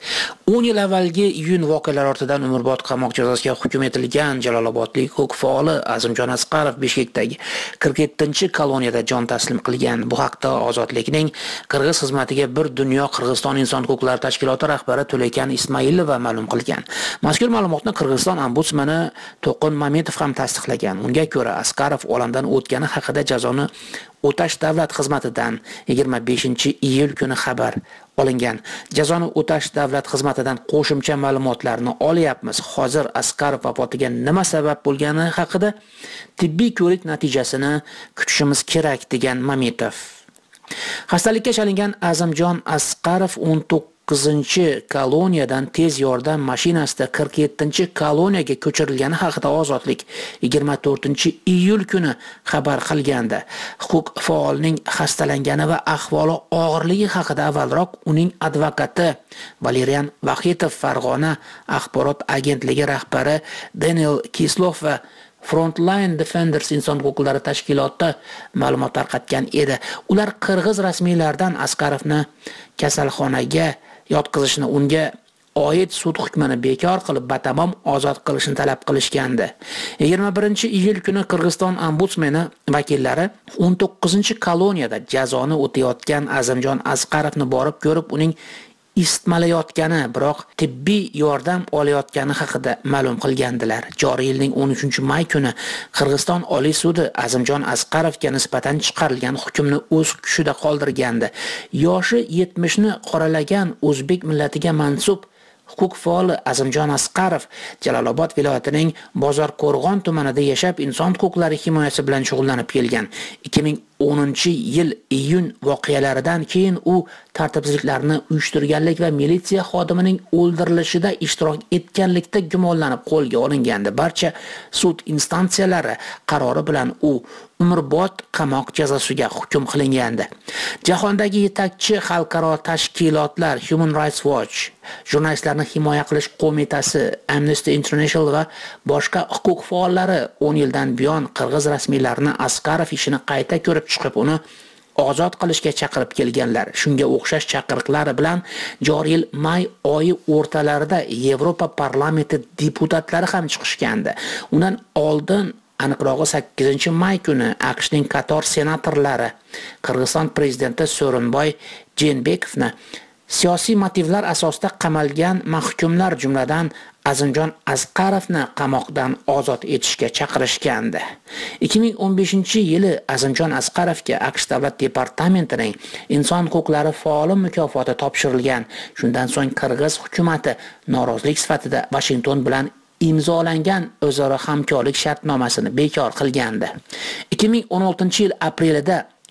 o'n yil avvalgi iyun voqealari ortidan umrbod qamoq jazosiga hukm etilgan Jalolobodlik huquq faoli Azimjon Asqarov Bishkekdagi qirq yettinchi koloniyada jon taslim qilgan. Bu haqda Ozodlikning Qirg'iz xizmatiga bir dunyo Qirg'iziston inson huquqlari tashkiloti rahbari To'lekan Ismailova ma'lum qilgan. Mazkur ma'lumotni Qirg'iziston ombudsmani To'qin Mametov ham tasdiqlagan. Unga ko'ra, Asqarov olamdan o'tgani haqida jazoni o'tash davlat xizmatidan yigirma beshinchi iyul kuni xabar olingan. Jazoni o'tash davlat xizmatidan qo'shimcha ma'lumotlarni olyapmiz. Hozir Asqarov vafotiga nima sabab bo'lgani haqida tibbiy ko'rik natijasini kutishimiz kerak, degan Mametov. Xastalikka chalingan Azimjon Asqarov o'n to'qqizinchi koloniyadan tez yordam mashinasida qirq yettinchi koloniyaga ko'chirilgani haqida Ozodlik yigirma to'rtinchi iyul kuni xabar qilgandi. Huquq faolining xastalangani va ahvoli og'irligi haqida avvalroq uning advokati Valerian Vahitov Farg'ona axborot agentligi rahbari Daniel Kislov va Frontline Defenders inson huquqlari tashkiloti ma'lumot tarqatgan edi. Ular qirg'iz rasmiylaridan Asqarovni kasalxonaga yotqizishni, unga oid sud hukmini bekor qilib batamom ozod qilishni talab qilishgandi. yigirma birinchi iyul kuni Qirg'iziston ombudsmani vakillari o'n to'qqizinchi koloniyada jazoni o'tayotgan Azimjon Asqarovni borib ko'rib, uning isitmalayotgani, biroq tibbiy yordam olayotgani haqida ma'lum qilgandilar. Joriy yilning o'n uchinchi may kuni Qirg'iziston Oliy sudi Azimjon Asqarovga nisbatan chiqarilgan hukmni o'z kuchida qoldirgandi. Yoshi yetmishni qoralagan o'zbek millatiga mansub huquq faoli Azimjon Asqarov Jalolobod viloyatining Bozorqo'rg'on tumanida yashab, inson huquqlari himoyasi bilan shug'ullanib kelgan. ikki ming o'ninchi yil iyun voqealaridan keyin u tartibsizliklarni uyushtirganlik va militsiya xodimining o'ldirilishida ishtirok etganlikda gumonlanib qo'lga olingandi. Barcha sud instansiyalari qarori bilan u umrbod qamoq jazosiga hukm qilingandi. Jahondagi yetakchi xalqaro tashkilotlar Human Rights Watch, Jurnalistlarni himoya qilish qo'mitasi, Amnesty International va boshqa huquq faollari o'n yildan buyon qirg'iz rasmiylarini Asqarov ishini qayta ko'rib chiqib, uni ozod qilishga chaqirib kelganlar. Shunga o'xshash chaqiriqlar bilan joriy yil may oyi o'rtalarida Yevropa parlamenti deputatlari ham chiqishgandi. Undan oldin, aniqrog'i sakkizinchi may kuni AQShning qator senatorlari Qirg'iziston prezidenti So'rinboy Jeenbekovni siyosiy motivlar asosida qamalgan mahkumlar, jumladan Azimjon Asqarovni qamoqdan ozod etishga chaqirishgandi. ikki ming o'n beshinchi yili Azimjon Asqarovga AQSh davlat departamentining inson huquqlari faoli mukofoti topshirilgan. Shundan so'ng Qirg'iz hukumatı norozilik sifatida Washington bilan imzolangan o'zaro hamkorlik shartnomasini bekor qilgandi. ikki ming o'n oltinchi yil aprelida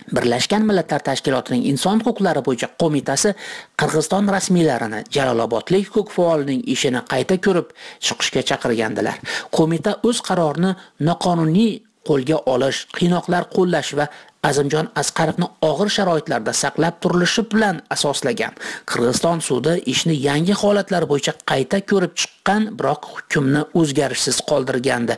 Birlashgan Millatlar Tashkilotining Inson huquqlari bo'yicha qo'mitasi Qirg'iziston rasmiylarini Jalolobodlik huquq faolining ishini qayta ko'rib chiqishga chaqirgandilar. Qo'mita o'z qarorini noqonuniy qo'lga olish, qiynoqlar qo'llash va Azimjon Asqarovni og'ir sharoitlarda saqlab turilishi bilan asoslagan. Qirg'iziston sudi ishni yangi holatlar bo'yicha qayta ko'rib chiqqan, biroq hukmni o'zgarishsiz qoldirgandi.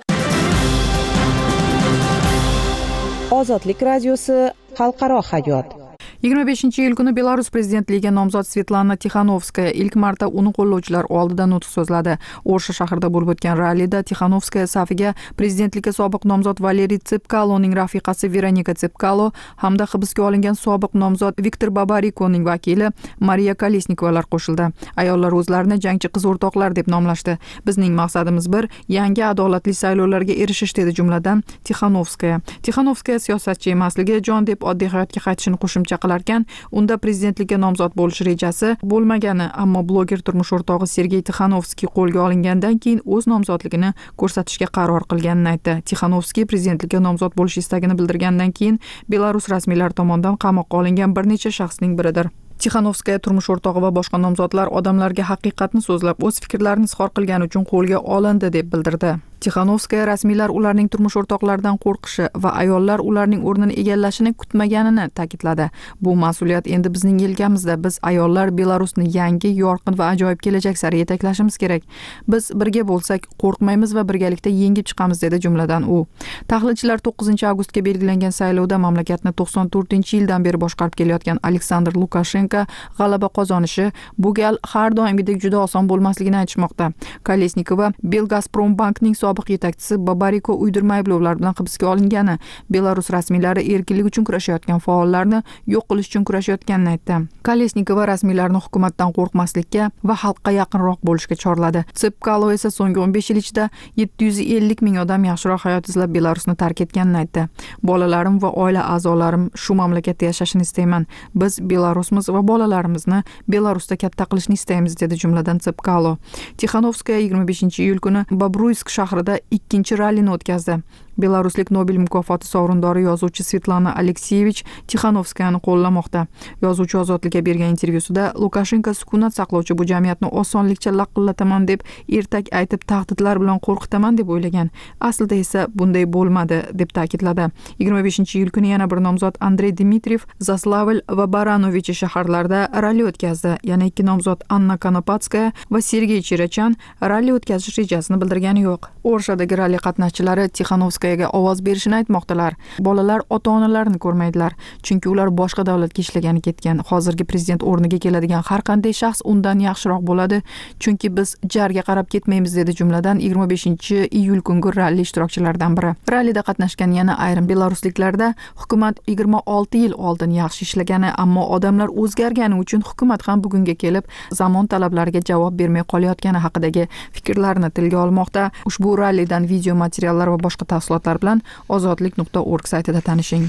Ozodlik radiosi xalqaro hayot. yigirma beshinchi iyul kuni Belarus prezidentligiga nomzod Svetlana Tixanovskaya ilk marta uni qo'llovchilar oldida nutq so'zladi. O'rsha shahrida bo'lib o'tgan rallida Tixanovskaya safiga prezidentlikka sobiq nomzod Valeriy Tsepkaloning rafiqasi Veronika Tsepkalo hamda hibsga olingan sobiq nomzod Viktor Babarikoning vakili Mariya Kolesnikovalar qo'shildi. Ayollar o'zlarini jangchi qiz o'rtoqlar deb nomlashdi. Bizning maqsadimiz bir, yangi adolatli saylovlarga erishish dedi jumladan Tixanovskaya. Tixanovskaya siyosatchi emasligi, jon deb oddiy hayotga qaytishini qo'shimcha qilarkan, unda prezidentlikka nomzod bo'lish rejasi bo'lmagani, ammo bloger turmush o'rtog'i Sergey Tixanovskiy qo'lga olingandan keyin o'z nomzodligini ko'rsatishga qaror qilganini aytdi. Tixanovskiy prezidentlikka nomzod bo'lish istagini bildirgandan keyin Belarus rasmiylari tomonidan qamoqqa olingan bir necha shaxsning biridir. Tixanovskaya turmush o'rtog'i va boshqa nomzodlar odamlarga haqiqatni so'zlab, o'z fikrlarini izhor qilgani uchun qo'lga olindi deb bildirdi. Tixanovskaya rasmiylar ularning turmush o'rtoqlaridan qo'rqishi va ayollar ularning o'rnini egallashini kutmaganini ta'kidladi. Bu mas'uliyat endi bizning yelkamizda. Biz ayollar Belarusni yangi, yorqin va ajoyib kelajak sari yetaklashimiz kerak. Biz birga bo'lsak, qo'rqmaymiz va birgalikda yengib chiqamiz dedi jumladan u. Tahlilchilar to'qqizinchi avgustga belgilangan saylovda mamlakatni to'qson to'rtinchi yildan beri boshqarib kelayotgan Aleksandr Lukashenko g'alaba qozonishi bu gal har doimgidek juda oson bo'lmasligini aytishmoqda. Kolesnikova Belgazprombankning sobiq yetakchisi Babariko uydirma ayblovlar bilan hibsga olingani, Belarus rasmiylari erkinlik uchun kurashayotgan faollarni yo'q qilish uchun kurashayotganini aytdi. Kolesnikova rasmiylarni hukumatdan qo'rqmaslikka va xalqqa yaqinroq bo'lishga chorladi. Tsepkalo esa so'nggi o'n besh yil ichida yetti yuz ellik ming odam yaxshiroq hayot izlab Belarusni tark etganini aytdi. Bolalarim va oila a'zolarim shu mamlakatda yashashini istayman. Biz Belarusmiz va bolalarimizni Belarusda katta qilishni istaymiz dedi jumladan Tsepkalo. Tixanovskaya yigirma beshinchi iyul kuni Bobruysk shahrida ikkinchi rallini o'tkazdi. Belaruslik Nobel mukofoti sovrindori yozuvchi Svetlana Alekseyevich Tixanovskayani qo'llamoqda. Yozuvchi Ozodlikka bergan intervyusida Lukashenko sukunat saqlovchi bu jamiyatni osonlikcha laqillataman deb ertak aytib tahdidlar bilan qo'rqitaman deb o'ylagan. Aslida esa bunday bo'lmadi deb ta'kidladi. yigirma beshinchi iyul kuni yana bir nomzod Andrey Dmitriyev Zaslavl va Baranovich shaharlarida ralli o'tkazdi. Yana ikki nomzod Anna Konopatskaya va Sergey Chirachan ralli o'tkazish rejasini bildirgani yo'q. O'rshadagi ralli qatnashchilari Tixanovskaya ga ovoz berishini aytmoqdalar. Bolalar ota-onalarini ko'rmaydilar, chunki ular boshqa davlatga ishlagani ketgan. Hozirgi prezident o'rniga keladigan har qanday shaxs undan yaxshiroq bo'ladi, chunki biz jarga qarab ketmaymiz dedi jumladan yigirma beshinchi iyul kungi ralli ishtirokchilaridan biri. Rallida qatnashgan yana ayrim belarusliklarda hukumat yigirma olti yil oldin yaxshi ishlagani, ammo odamlar o'zgargani uchun hukumat ham bugunga kelib zamon talablariga javob bermay qolayotgani haqidagi fikrlarini tilga olmoqda. Ushbu rallidan video materiallar va boshqa tafsilotlar bilan ozodlik nuqta org saytida tanishing.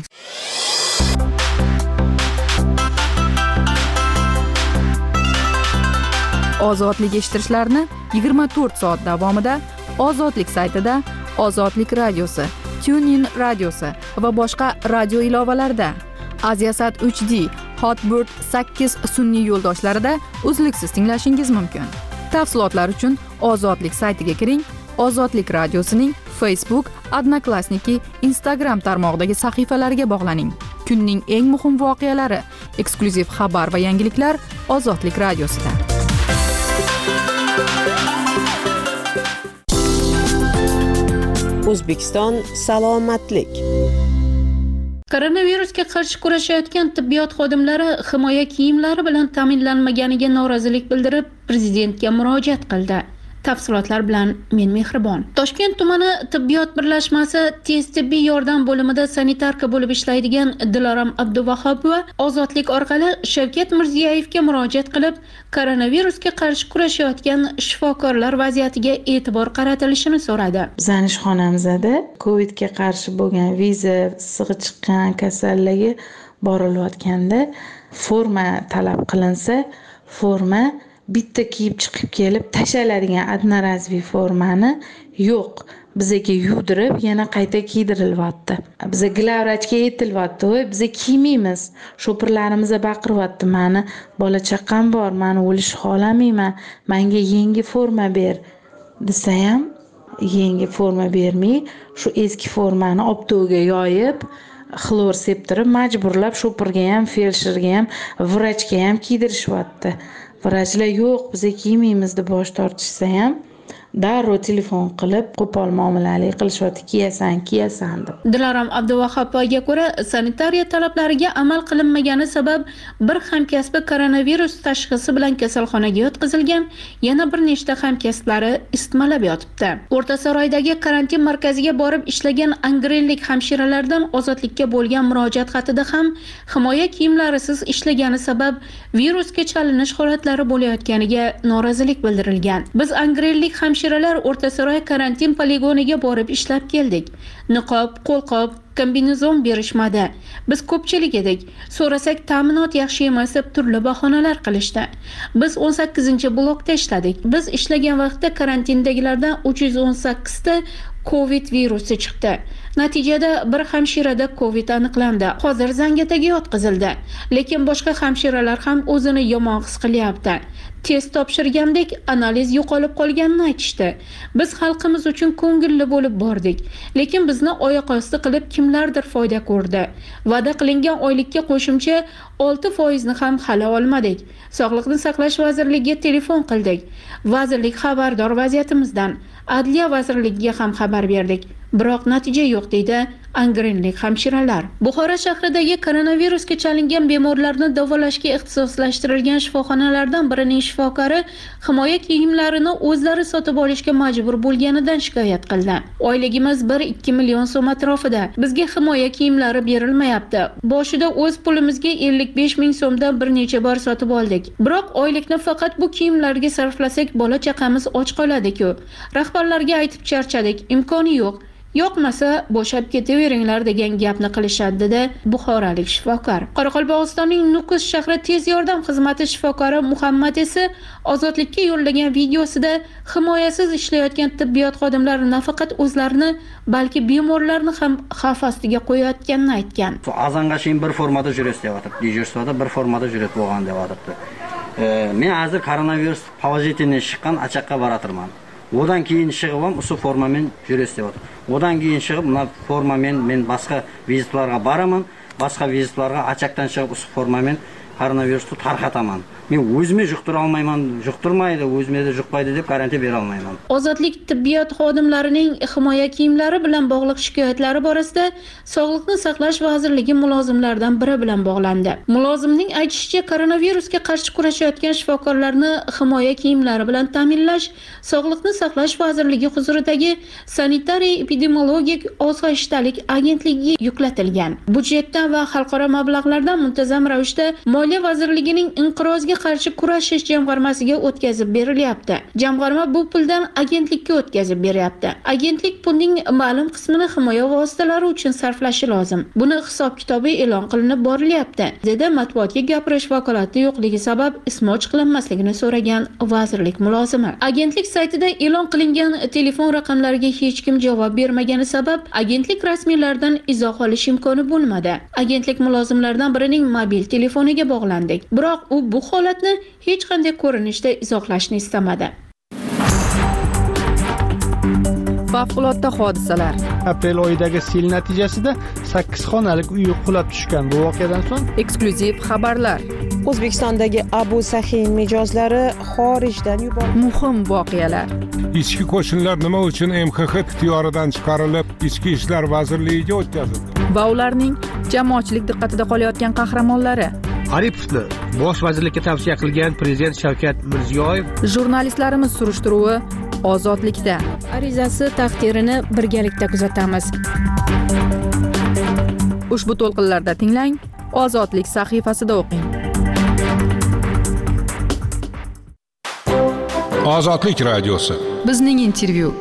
Ozodlik eshittirishlarni yigirma to'rt soat davomida Ozodlik saytida, Ozodlik radiosi, TuneIn radiosi va boshqa radio ilovalarida, Aziasat uch D, Hotbird sakkiz sun'iy yo'ldoshlarida uzluksiz tinglashingiz mumkin. Tafsilotlar uchun Ozodlik saytiga kiring. Ozodlik radiosining Facebook, Odnoklassniki, Instagram tarmog'idagi sahifalariga bog'laning. Kunning eng muhim voqealari, eksklyuziv xabar va yangiliklar Ozodlik radiosida. O'zbekiston salomatlik. Koronavirusga qarshi kurashayotgan tibbiyot xodimlari himoya kiyimlari bilan ta'minlanmaganiga norozilik bildirib, prezidentga murojaat qildi. Tafsilotlar bilan men Mehribon. Toshkent tumani tibbiyot birlashmasi tez tibbiy yordam bo'limida sanitarka bo'lib ishlaydigan Dilorom Abduvahobova Ozodlik orqali Shavkat Mirziyoyevga murojaat qilib, koronavirusga qarshi kurashayotgan shifokorlar vaziyatiga e'tibor qaratilishini so'radi. Bizning xonamizda Covidga qarshi bo'lgan viza sig'i chiqqan kasalligi borilayotganda forma talab qilinsa, forma bitta kiyib chiqib kelib tashaladigan одноразовый formani yo'q. bizaga yuvdirib yana qayta kiydirilyapti. Biza glavvrachga aytilyapti, "Voy, biza kiymaymiz." Sho'pirlarimiz baqiryapti, "Mani bola chaqam bor, mani o'lish xohlamayman, menga yangi forma ber." desa ham yangi forma bermay, shu eski formani optoga yoyib, xlor septirib, majburlab sho'pirga ham, feldsherga ham, vrachga ham kiydirishyapti. Vrachlar "Yo'q, biza kiymaymiz" deb bosh tortishsa ham darrov telefon qilib qo'pol muomalalik qilishyapti, kiyasan kiyasan deb. Dilorom Abduvahhoboga ko'ra, sanitariya talablariga amal qilinmagani sabab bir hamkasbi koronavirus tashxisi bilan kasalxonaga yotqizilgan, yana bir nechta hamkasblari isitmalab yotibdi. O'rtasaroydagi karantin markaziga borib ishlagan angrenlik hamshiralardan ozodlikka bo'lgan murojaat xatida ham himoya kiyimlarisiz ishlagani sabab virusga chalinish holatlari bo'layotganiga norozilik bildirilgan. Biz angrenlik hamshiralar O'rtasaroy karantin poligoniga borib ishlab keldik. Niqob, qo'lqop, kombinezon berishmadi. Biz ko'pchilik edik. So'rasak ta'minot yaxshi emas deb turli bahonalar qilishdi. Biz o'n sakkizinchi blokda ishladik. Biz ishlagan vaqtda karantindagilardan uch yuz o'n sakkiz ta Covid virusi chiqdi. Natijada bir hamshirada Covid aniqlandi. Hozir Zangataga yotqizildi. Lekin boshqa hamshiralar ham o'zini yomon his qilyapti. Test topshirgandek analiz yo'qolib qolganini aytishdi. Biz xalqimiz uchun ko'ngilli bo'lib bordik. Lekin bizni oyoq osti qilib kimlardir foyda ko'rdi. Va'da qilingan oylikka qo'shimcha olti foiz ni ham hali olmadik. Sog'liqni saqlash vazirligiga telefon qildik. Vazirlik xabardor vaziyatimizdan. Adliya vazirligiga ham xabar berdik. Biroq natija yo'q deydi angrenlik hamshiralar. Buxoro shahridagi koronavirusga chalingan bemorlarni davolashga ixtisoslashtirilgan shifoxonalardan birining shifokori himoya kiyimlarini o'zlari sotib olishga majbur bo'lganidan shikoyat qildi. Oyligimiz bir ikki million so'm atrofida. Bizga himoya kiyimlari berilmayapti. Boshida o'z pulimizga ellik besh ming so'mdan bir necha bor sotib oldik. Biroq oylikni faqat bu kiyimlarga sarflasak bola chaqamiz och qoladi-ku. Rahbarlarga aytib charchadik, imkoni yo'q. Yo'qmasa bo'shab ketaveringlar degan gapni qilishadi dedi buxorolik shifokor. Qoraqalpog'istonning Nukus shahri tez yordam xizmati shifokori Muhammad esa ozodlikka yo'llagan videosida himoyasiz ishlayotgan tibbiyot xodimlari nafaqat o'zlarini, balki bemorlarni ham xavf ostiga qo'yayotganini aytgan. Azonga shin bir formada jurist deyapti. Dijurstoda bir formada jurist bo'lgan deyapti. Men hozir koronavirus pozitivni chiqqan achaqqa baratirman. Odan keyin chiqib ham o'sha formamen jurist deyapti. Odan keyin chiqib mana formamen men boshqa vizitlarga boraman, boshqa vizitlarga achaqdan chiqib o'sha formamen koronavirusni tarqataman. Men o'zimni yuqtira olmayman, yuqtirmaydi, o'zimda yuqmaydi deb garantiya bera olmayman. Ozodlik tibbiyot xodimlarining himoya kiyimlari bilan bog'liq shikoyatlari borasida Sog'liqni saqlash vazirligi mulozimlaridan biri bilan bog'landi. Mulozimning aytishicha, koronavirusga qarshi kurashayotgan shifokorlarni himoya kiyimlari bilan ta'minlash Sog'liqni saqlash vazirligi huzuridagi sanitariya epidemiologik osoyishtalik agentligiga yuklatilgan. Budjetdan va xalqaro mablag'lardan muntazam ravishda Moliya vazirligining inqirozga qarshi kurashish jamg'armasiga o'tkazib berilyapti. Jamg'arma bu puldan agentlikka o'tkazib beryapti. Agentlik pulning ma'lum qismini himoya vositalari uchun sarflashi lozim. Buni hisob-kitobi e'lon qilinib borilyapti, dedi matbuotga gapirish vakolati yo'qligi sabab ismi ochiqlanmasligini so'ragan vazirlik mulozimi. Agentlik saytida e'lon qilingan telefon raqamlariga hech kim javob bermagani sabab agentlik rasmiylaridan izoh olish imkoni bo'lmadi. Agentlik mulozimlaridan birining mobil telefoniga bog'landik. Biroq u bu holatni hech qanday ko'rinishda izohlashni istamadi. Favqulodda hodisalar. Aprel oyidagi sel natijasida sakkiz xonalik uy qulab tushgan. Bu voqeadan so'ng eksklyuziv xabarlar. O'zbekistondagi Abu Sahin mijozlari xorijdan yuborildi. Muhim voqealar. Ichki qo'shinlar nima uchun M X X ixtiyoridan chiqarilib, Ichki ishlar vazirligiga o'tkazildi? Va ularning jamoatchilik diqqatida qolayotgan qahramonlari. Aripovni bosh vazirlikka tavsiya qilgan prezident Shavkat Mirziyoyev. Jurnalistlarimiz surishtiruvi ozodlikda. Arizasi taqdirini birgalikda kuzatamiz. Ushbu to'lqinlarda tinglang, Ozodlik sahifasida o'qing. Ozodlik radiosi. Bizning intervyu.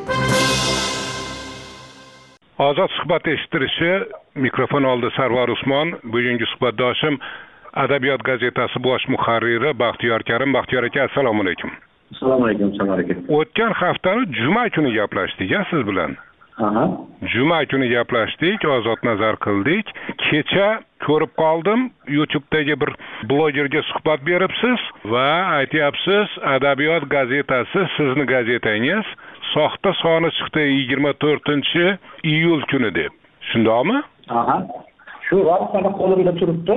Ozod suhbat eshittirishi mikrofon oldi Sarvar Usmon. Bugungi suhbatdoshim Adabiyot gazetasi bosh muharriri Baxtiyor Karim. Baxtiyor aka, assalomu alaykum. Assalomu alaykum, assalomu alaykum. O'tgan haftani juma kuni gaplashdik siz bilan. Aha. Juma kuni gaplashdik, ozod nazar qildik. Kecha ko'rib qoldim, YouTube'dagi bir blogerga suhbat beribsiz va aytyapsiz, Adabiyot gazetasi sizni gazetangiz soxta soni chiqdi yigirma to'rtinchi iyul kuni deb. Shundaqmi? Aha. Shu vaqt mana qo'limda turibdi.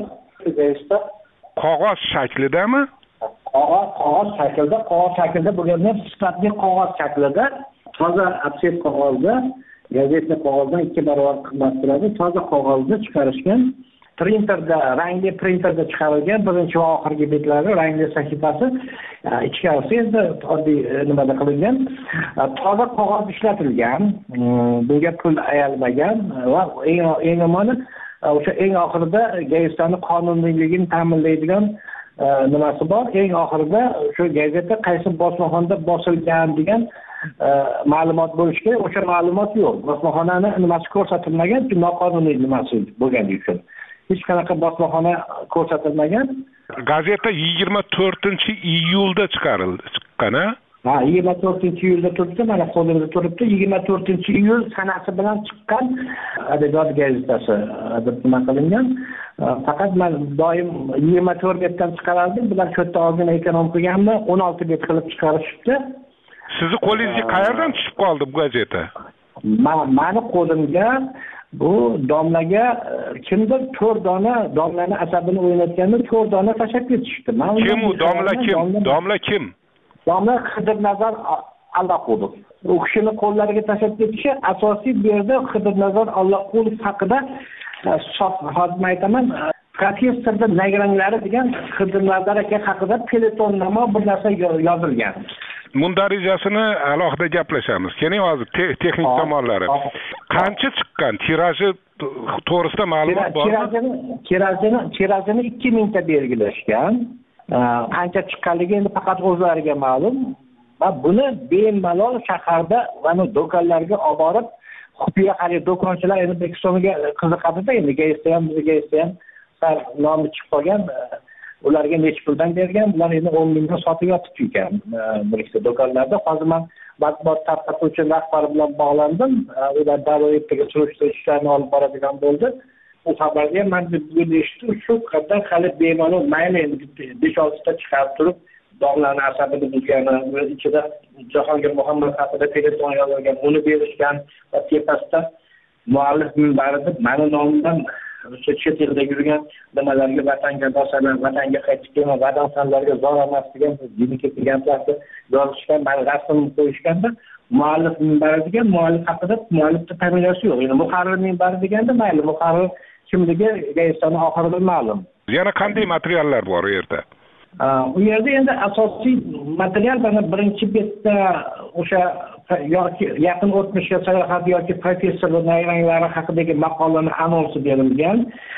Qog'oz shaklidami? Qog'oz, qog'oz shaklida, qog'oz shaklida bo'lgan sifatli qog'oz shaklida, toza ofset qog'ozda, gazeta qog'ozdan ikki barobar qimmat bo'ladi. Toza qog'ozda chiqarishgan, printerda, rangli printerda chiqarilgan birinchi va oxirgi betlari, rangli sahifasi, ichkarisi esa oddiy nimada qilingan, toza qog'oz ishlatilgan, bunga pul ayalmagan va eng eng yomoni o'sha eng oxirida gazetani qonuniyligini ta'minlaydigan nimasi bor. Eng oxirida shu gazeta qaysi bosmaxonada bosilgan degan ma'lumot bo'lishi kerak. O'sha ma'lumot yo'q. Bosmaxonani nimasi ko'rsatilmagan, noqonuniy nimasi bo'lgani uchun. Hech qanaqa bosmaxona ko'rsatilmagan. Gazeta yigirma to'rtinchi iyulda chiqarildi, chiqqan-a? Ha, yigirma to'rtinchi iyulda turibdi, mana qo'limda turibdi. yigirma to'rtinchi iyul sanasi bilan chiqqan Adabiyot gazetasi deb nima qilingan. Faqat men doim yigirma to'rt betdan chiqarardim. Bular shu yerda ozgina ekonom qilganmi, o'n olti bet qilib chiqarishibdi. Sizni qo'lingizga qayerdan tushib qoldi bu gazeta? Mani qo'limga bu domlaga kimdir to'rt dona domlani asabini o'ynatganda to'rt dona tashab ketishdi. Kim u domla kim? Domla kim? Domla Xidirnazar Allaqulov. U kishini qo'llariga tashab ketishi asosiy bu yerda Xidirnazar Allaqulov haqida hozir aytaman, professorda nagranglari degan Xidirnazar aka haqida peletonnoma bir narsa yozilgan. Mundarijasini alohida gaplashamiz. Keling hozir texnik tomonlari. Qancha chiqqan? Tiraji to'g'risida ma'lumot bormi? Tirajini, tirajini, tirajini ikki ming ta belgilashgan. Qancha chiqqanligi endi faqat o'zlariga ma'lum. Va buni bemalol shaharda va do'konlarga olib borib, xufiya qari do'konchilar endi O'zbekistonga qiziqadi-da, endi gazeta ham, bizga gazeta ham sal nomi chiqib qolgan. Ularga necha puldan bergan, ular endi o'n mingdan sotib yotibdi ekan bir ikkita do'konlarda. Hozir men matbuot tarqatuvchi rahbari bilan bog'landim. Ular darrov ertaga surishtiruv ishlarini olib boradigan bo'ldi. Bu xabarga men bugun eshitdim, shu qadar hali bemalol mayli endi besh olti ta chiqarib turib, domlarni asabini buzgani, ichida Jahongir Muhammad haqida teleton yozilgan, uni berishgan va tepasida muallif minbarida mani nomimdan chet elda yurgan nimalarga vatanga bosalar, vatanga qaytib kelma, vatansanlarga zor emas degan diniy gaplarni yozishgan, mani rasmimni qo'yishganda muallif minbari degan muallif haqida muallifning familiyasi yo'q. Endi muharrir minbari deganda mayli, muharrir kimligi gazetani oxirida ma'lum. Yana qanday materiallar bor u yerda? U yerda endi asosiy material mana birinchi betda o'sha yoki yaqin o'tmishga sayohat yoki professor nayranglari haqidagi maqolaning anonsi berilgan.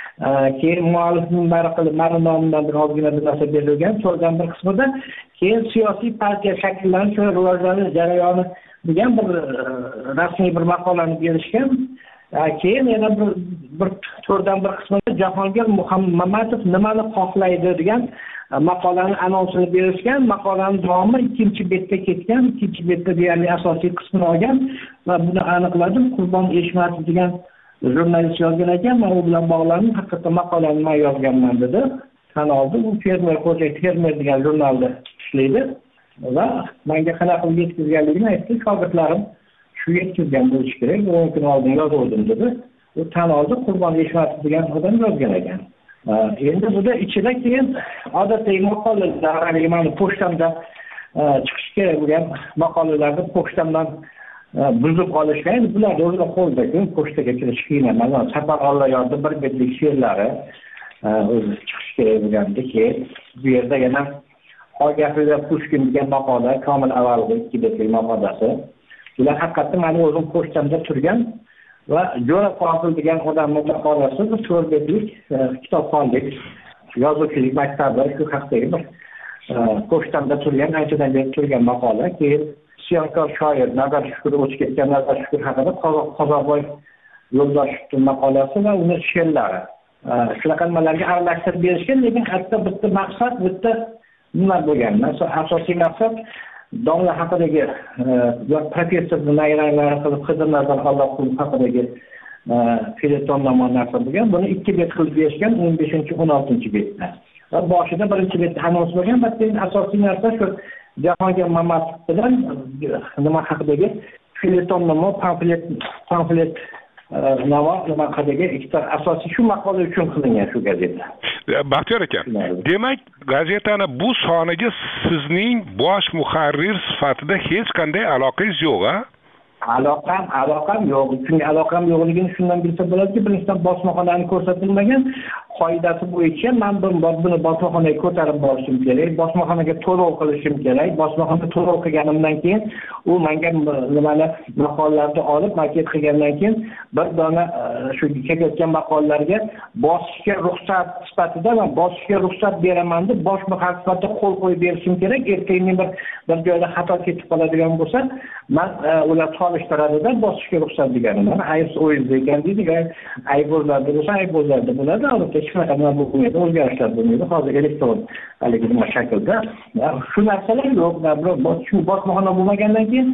Keyin muallif minbari qilib mani nomimdan bir ozgina narsa berilgan. So'rgan bir qismida keyin siyosiy partiya shakllanish va rivojlanish jarayoni degan bir rasmiy bir maqolani berishgan. Keyin yana bir bir to'rtdan bir qismida Jahongir Muhammadov nimani xohlaydi degan maqolaning anonsini berishgan. Maqolaning davomi ikkinchi betda ketgan, ikkinchi betda deyarli asosiy qismini olgan va buni aniqladim. Qurbon Eshmatov degan jurnalist yozgan ekan, men u bilan bog'landim. Haqiqatda maqolani men yozganman dedi. Tan oldi. U fermer xo'jalik fermer degan jurnalda ishlaydi va menga qanaqa yetkazganligini aytdi. Shogirdlarim shu yetkazgan bo'lishi kerak. o'n kun oldin yozdim dedi. U tan oldi. Qurbon Eshmatov degan odam yozgan ekan. Endi buda ichida keyin odatdagi maqolalar, ya'ni men pochtamda chiqish kerak bo'lgan maqolalarni pochtamdan buzib olishgan. Bular o'zini qo'lda-ku pochtaga kirish qiyin emas. Safarg'onlar yozdi bir betlik she'rlari o'zi chiqish kerak bo'lgandiki, bu yerda yana Ogafida Pushkin degan maqola, Komil Avalov ikki betlik maqolasi. Bular haqiqatdan meni o'zim pochtamda turgan va Jo'ra Qobil degan odamning maqolasi bu to'rt betlik kitobxonlik, yozuvchilik maktabi shu haqdagi bir pochtamda turgan, anchadan beri turgan maqola. Keyin Siyonkor shoir Nazar Shukur o'tib ketgan Nazar Shukur haqida Qozoqboy Yo'ldoshovning maqolasi va uning she'rlari. Shunaqa nimalarga aralashtirib berishgan, lekin hatto bitta maqsad, bitta nima bo'lgan. Asosiy maqsad domla haqidagi va professorni nayranglari qilib Xizrlardan Alloh qulub haqidagi feletonlama narsa bo'lgan. Buni ikki bet qilib berishgan o'n beshinchi o'n oltinchi betda. Va boshida birinchi betda anons bo'lgan, bitta asosiy narsa shu Jahongir Mamatov bilan nima haqidagi feletonlama pamflet pamflet nima nima haqidagi ikkita asosiy shu maqola uchun qilingan shu gazeta. Baxtiyor aka, demak gazetani bu soniga sizning bosh muharrir sifatida hech qanday aloqangiz yo'q-a? Aloqam, aloqam yo'q. Chunki aloqam yo'qligini shundan bilsa bo'ladiki, birinchidan bosmaxonani ko'rsatilmagan, qoidasi bo'yicha men buni bosmaxonaga ko'tarib borishim kerak, bosmaxonaga to'lov qilishim kerak. Bosmaxonada to'lov qilganimdan keyin u menga nimani maqolalarni olib maket qilgandan keyin bir dona shu kelayotgan maqolalarga bosishga ruxsat sifatida va bosishga ruxsat beraman deb bosh muharrir sifatida qo'l qo'yib berishim kerak. Ertaga bir bir joyda xato ketib qoladigan bo'lsa, men ular solishtiradida bosishga ruxsat deganman. Ayb o'yinda ekan deydi, ayb o'zlarda bo'lsa ayb o'zlarda bo'ladi. Albatta hech qanaqa nima bo'lmaydi, o'zgarishlar bo'lmaydi. Hozir elektron haligi nima shaklda shu narsalar yo'q. Shu bosmaxona bo'lmagandan keyin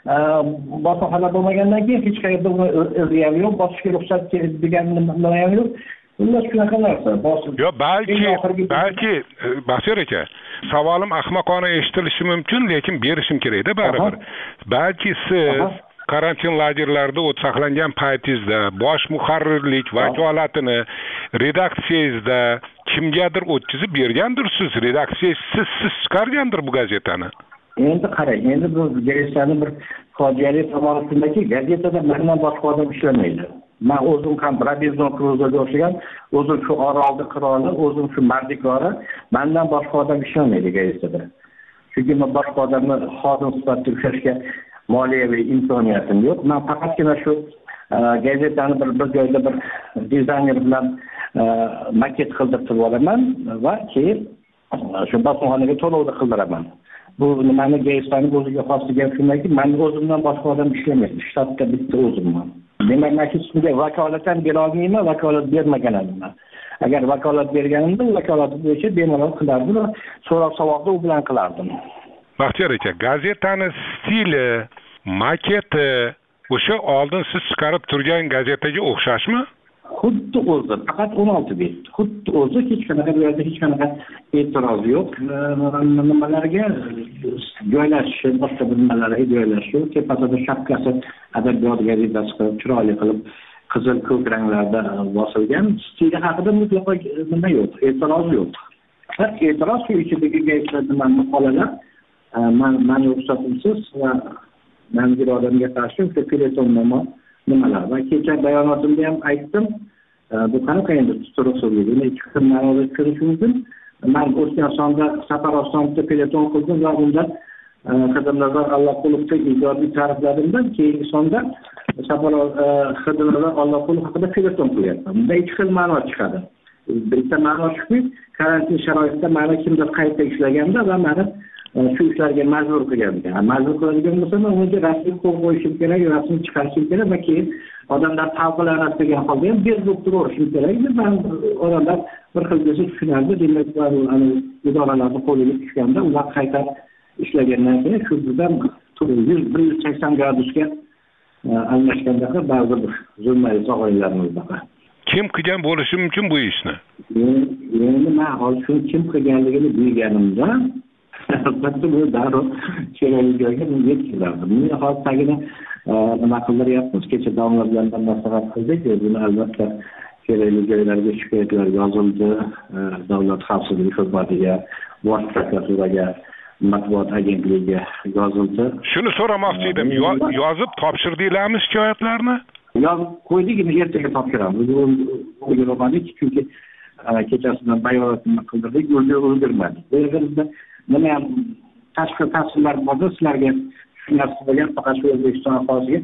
bosmaxona bo'lmagandan keyin hech qayerda o'zi ham yo'q, bosishga ruxsat degan nima ham yo'q. Bunlar shunaqa narsa. Yo, balki balki Baxtiyor aka, savolim ahmoqona eshitilishi mumkin, lekin berishim kerak-da baribir. Balki siz karantin lagerlarida o't saqlangan paytingizda bosh muharrirlik vakolatini redaksiyangizda kimgadir o'tkazib bergandirsiz, redaksiyangiz siz siz chiqargandir bu gazetani. Endi qarang, endi bu gazetani bir fojiali tomoni shundaki, gazetada mendan boshqa odam ishlamaydi. Men o'zim ham Robinson Kruzoga o'xshagan, o'zim shu Orolni qiroli, o'zim shu mardikori, mendan boshqa odam ishlamaydi gazetada. Chunki men boshqa odamni xodim sifatida ushlashga moliyaviy imkoniyatim yo'q. Men faqatgina shu gazetani bir bir joyda bir dizayner bilan maket qildirib olaman va keyin shu bosmaxonaga to'lovni qildiraman. Bu nimani gazetani o'ziga xosligi shundaki, men o'zimdan boshqa odam ishlamaydi. Shtatda bitta o'zimman. Demak, men hech kimga vakolat ham bera olmayman, vakolat bermaganman. Agar vakolat berganimda, vakolati bo'yicha bemalol qilardim va so'roq savobni u bilan qilardim. Baxtiyor aka, gazetani stili, maketi o'sha oldin siz chiqarib turgan gazetaga o'xshashmi? Xuddi o'zi, faqat o'n olti bet. Xuddi o'zi, hech qanaqa bu yerda hech qanaqa e'tiroz yo'q. Nimalarga joylashishi, boshqa nimalarga joylashishi, tepasida shapkasi adabiyot gazetasi qilib, chiroyli qilib qizil ko'k ranglarda bosilgan. Stili haqida mutlaqo nima yo'q, e'tiroz yo'q. Faqat e'tiroz shu ichidagi gazetlar maqolalar men men ruxsatimsiz va men bir odamga qarshi o'sha peletonnoma nimalar va kecha bayonotimda ham aytdim. Bu qanaqa endi tuturuq so'zlaydi. Ikki kundan oldin ko'rish mumkin. Men o'tgan sonda Safarostonda peleton qildim va unda Xizrlar Alloh qulovda ijodiy ta'rifladimdan keyingi sonda Safaros Xizrlar Alloh qulov haqida peleton qilyapman. Bunda ikki xil ma'no chiqadi. Bitta ma'no shuki, karantin sharoitida mana kimdir qayta ishlaganda va meni shu ishlarga majbur qilgan ekan. Majbur qilgan bo'lsa, men unga rasmiy qo'l qo'yishim kerak, rasmiy chiqarishim kerak va keyin odamlar talqinlanib degan holda ham bezib turishim kerak. Men odamlar bir xil desa tushunardi, demak, idoralarning qo'liga tushganda ular qayta ishlagandan keyin shu birdan yuz bir yuz sakson gradusga almashganda ba'zi bir zulmali sog'aylarimiz bor. Kim qilgan bo'lishi mumkin bu ishni? Endi men hozir shu kim qilganligini bilganimda albatta bu darrov kerakli joyga yetkazardim. Men hozir tagini nima qildiryapmiz, kecha domla bilan maslahat qildik, buni albatta kerakli joylarga shikoyatlar yozildi, davlat xavfsizligi xizmatiga, bosh prokuraturaga, matbuot agentligiga yozildi. Shuni so'ramoqchi edim, yozib topshirdinglarmi shikoyatlarni? Yozib qo'ydik, ertaga topshiramiz. O'yladik, chunki kechasidan bayonotni qildirdik, o'ldirmadik. Bu yerda nima ham tashqi ta'sirlar borda sizlarga shu narsa bo'lgan, faqat shu O'zbekiston aholisiga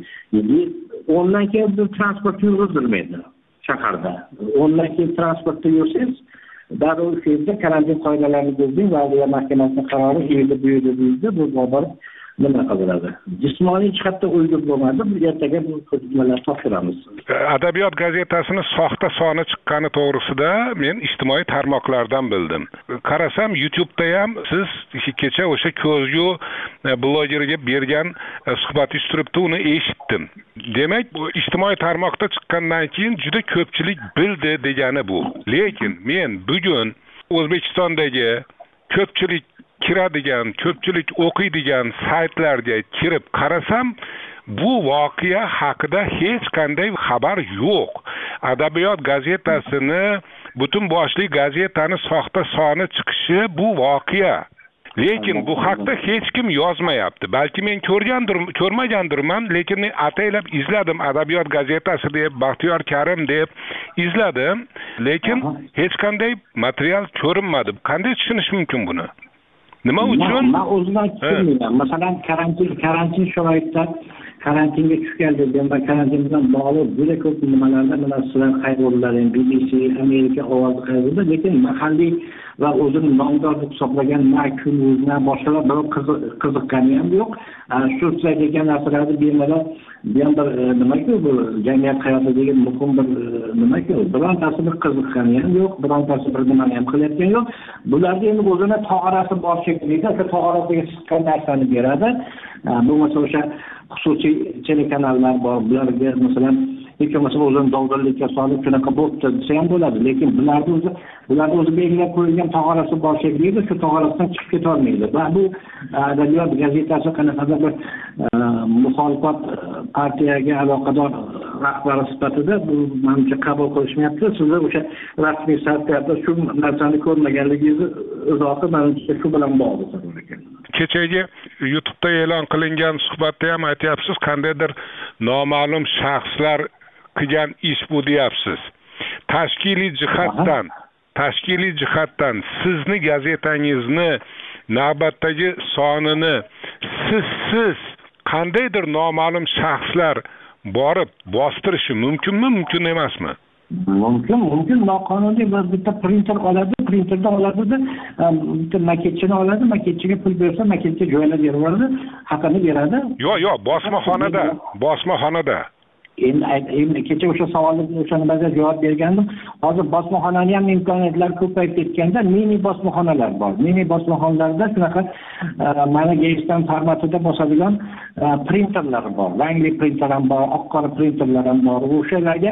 o'ndan keyin transport yurg'izilmaydi shaharda. O'ndan keyin transportda yursangiz, darrov shu yerda karantin qoidalarini buzding va Adliya mahkamasining qarori yerda bu yerda buzdi, bu borib nima qilinadi. Jismoniy jihatda o'lgur bo'lmadi, bu ertaga bu ko'rsatmalar topshiramiz. Adabiyot gazetasini soxta soni chiqqani to'g'risida men ijtimoiy tarmoqlardan bildim. Qarasam YouTube'da ham siz kecha o'sha ko'zgu blogeriga bergan suhbatingiz turibdi, uni eshitdim. Demak, bu ijtimoiy tarmoqda chiqqandan keyin juda ko'pchilik bildi degani bu. Lekin men bugun O'zbekistondagi ko'pchilik kiradigan, ko'pchilik o'qiydigan saytlarga kirib qarasam, bu voqea haqida hech qanday xabar yo'q. Adabiyot gazetasini, butun boshli gazetani soxta soni chiqishi bu voqea. Lekin bu haqda hech kim yozmayapti. Balki men ko'rgandir, ko'rmagandirman, lekin men ataylab izladim. Adabiyot gazetasi deb, Baxtiyor Karim deb izladim, lekin hech qanday material ko'rinmadi. Qanday tushunish mumkin buni? Nima uchun? Men o'zimdan tushunmayman. Masalan, karantin karantin sharoitida karantinga tushgandim va karantin bilan bog'liq juda ko'p nimalarda mana sizlar qayg'urlaring, B B C, Amerika ovozi qayg'urdi, lekin mahalliy va o'zini nomdor deb hisoblagan Kun.uz na boshqalar birov qiziqqani ham yo'q. Shu degan narsalarni bemalol bu ham bir nimaku, bu jamiyat hayotidagi muhim bir nimaku, birontasi bir qiziqqani ham yo'q, birontasi bir nimani ham qilayotgani yo'q. Bularga endi o'zini tog'orasi bor shekilli, o'sha tog'orasiga chiqqan narsani beradi. Bo'lmasa o'sha xususiy telekanallar bor, bularga masalan hech bo'lmasa o'zini dovdirlikka solib shunaqa bo'pti desa ham bo'ladi, lekin bularni o'zi bularni o'zi belgilab qo'yilgan tog'orasi bor shekilli, shu tog'orasidan chiqib keta olmaydi. Va bu Adabiyot gazetasi qanaqadir bir muxolifat partiyaga aloqador rahbari sifatida bu menimcha qabul qilishmayapti. Sizlar o'sha rasmiy saytlarda shu narsani ko'rmaganligingizni izohi menimcha shu bilan bog'liq ekan. Kechagi YouTube'da e'lon qilingan suhbatda ham aytyapsiz, qandaydir noma'lum shaxslar qilgan ish bu deyapsiz. Tashkiliy jihatdan, tashkiliy jihatdan sizni gazetangizni navbatdagi sonini sizsiz qandaydir noma'lum shaxslar borib bostirishi mumkinmi, mumkin emasmi? Mumkin, mumkin. Noqonuniy bitta printer oladi, printerda oladida bitta maketchini oladi, maketchiga pul bersa, maketchi joylab beradi, haqini beradi. Yo'q, yo'q, bosmaxonada, bosmaxonada. Endi endi kecha o'sha savolga o'shani baza javob bergandim. Hozir bosmaxonani ham imkoniyatlari ko'payib ketganda mini bosmaxonalar bor. Mini bosmaxonalarda shunaqa mana Geystan formatida bosadigan printerlar bor. Rangli printer ham bor, oq qora printerlar ham bor. O'shalarga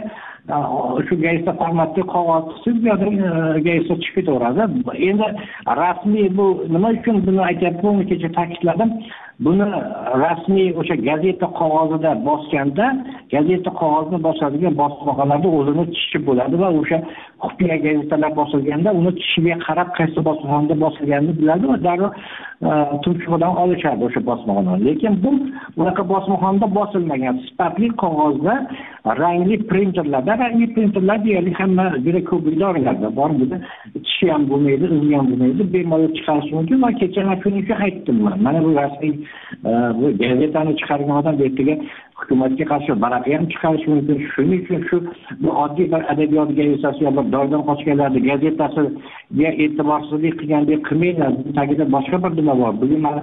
shu Geystan formatli qog'oz siz Geystan chiqib ketaveradi. Endi rasmiy bu nima uchun buni aytyapman, kecha ta'kidladim. Buni rasmiy o'sha gazeta qog'ozida bosganda, gazeta qog'ozni bosadigan bosmaxonalarda o'zini tishi bo'ladi va o'sha xufiya gazetalar bosilganda uni tishiga qarab qaysi bosmaxonada bosilganini biladi va darrov tumshug'idan olishadi o'sha bosmaxonani. Lekin bu unaqa bosmaxonada bosilmagan sifatli qog'ozda rangli printerlarda, rangli printerlar deyarli hamma juda ko'p idoralarda bor. Buni tishi ham bo'lmaydi, izi ham bo'lmaydi, bemalol chiqarish mumkin va kecha men shuning uchun aytdim. Mana bu rasmiy bu gazetani chiqargan odam ertaga hukumatga qarshi baraq ham chiqarish mumkin. Shuning uchun shu bu oddiy bir adabiyot gazetasi yoki bir dordan qochganlarni gazetasiga e'tiborsizlik qilgandek qilmaylar. Bu tagida boshqa bir nima bor. Bugun mana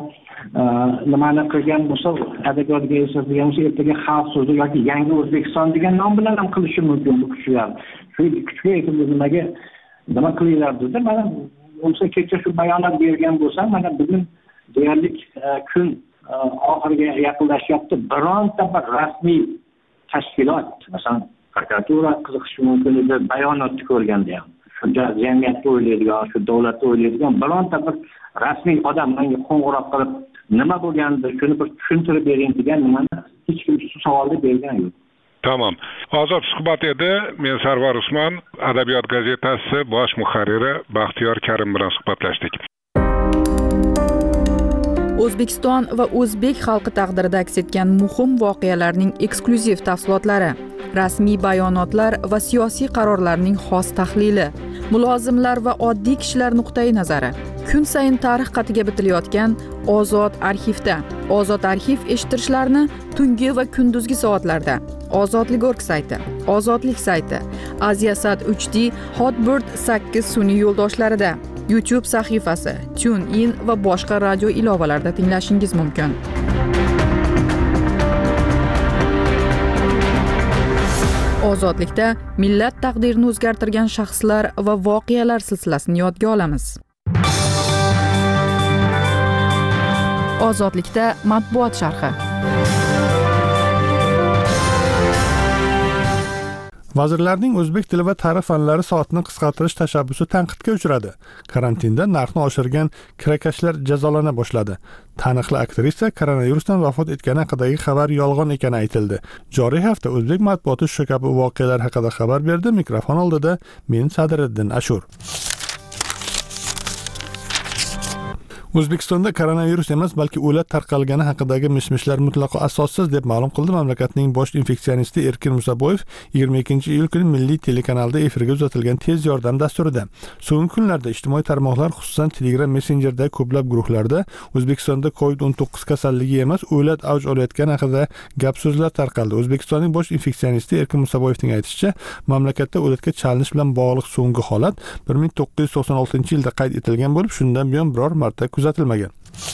nimani qilgan bo'lsa, adabiyot gazetasi degan bo'lsa, ertaga xalq so'zi yoki yangi O'zbekiston degan nom bilan ham qilishi mumkin bu kuchlar. Shu kuchga aytib nimaga nima qilinglar dedi. Mana o'sha kecha shu bayonot bergan bo'lsam, mana bugun deyarli kun oxiriga yaqinlashyapti. Bironta bir rasmiy tashkilot, masalan, prokuratura qiziqishi mumkin edi bayonotni ko'rganda ham. Shu jamiyatni o'ylaydigan, shu davlatni o'ylaydigan bironta bir rasmiy odam menga qo'ng'iroq qilib, nima bo'lgandi, shuni bir tushuntirib bering degan nimani hech kim shu savolni bergan yo'q. Tamam. Ozod suhbat edi. Men Sarvar Usmon, Adabiyot gazetasi bosh muharriri Baxtiyor Karim bilan suhbatlashdik. O'zbekiston va o'zbek xalqi taqdirida aks etgan muhim voqealarning eksklyuziv tafsilotlari, rasmiy bayonotlar va siyosiy qarorlarning xos tahlili, mulozimlar va oddiy kishilar nuqtai nazari. Kun sayin tarix qatiga bitilayotgan Ozod arxivda. Ozod arxiv eshittirishlarni tungi va kunduzgi soatlarda. Ozodlik.org sayti, Ozodlik sayti, Aziasat uch D, Hotbird sakkiz sun'iy yo'ldoshlarida, YouTube sahifasi, TuneIn va boshqa radio ilovalarida tinglashingiz mumkin. Ozodlikda millat taqdirini o'zgartirgan shaxslar va voqealar silsilasini yodga olamiz. Ozodlikda matbuot sharhi. Vazirlarning o'zbek tili va tarix fanlari soatini qisqartirish tashabbusi tanqidga uchradi. Karantinda narxni oshirgan kirakashlar jazolana boshladi. Taniqli aktrisa koronavirusdan vafot etgani haqidagi xabar yolg'on ekani aytildi. Joriy hafta o'zbek matbuoti shu kabi voqealar haqida xabar berdi. Mikrofon oldida men Sadiriddin Ashur. O'zbekistonda koronavirus emas, balki o'lat tarqalgani haqidagi mish-mishlar mutlaqo asossiz deb ma'lum qildi mamlakatning bosh infeksionisti Erkin Musaboyev yigirma ikkinchi iyul kuni Milliy telekanalda efirga uzatilgan tez yordam dasturida. So'nggi kunlarda ijtimoiy tarmoqlar, xususan Telegram Messengerda ko'plab guruhlarda O'zbekistonda covid o'n to'qqiz kasalligi emas, o'lat avj olayotgani haqida gap-so'zlar tarqaldi. O'zbekistonning bosh infeksionisti Erkin Musaboyevning aytishicha, mamlakatda o'latga chalinish bilan bog'liq so'nggi holat bir ming to'qqiz yuz to'qson oltinchi yilda qayd etilgan bo'lib, shundan buyon biror marta kuzatilmagan.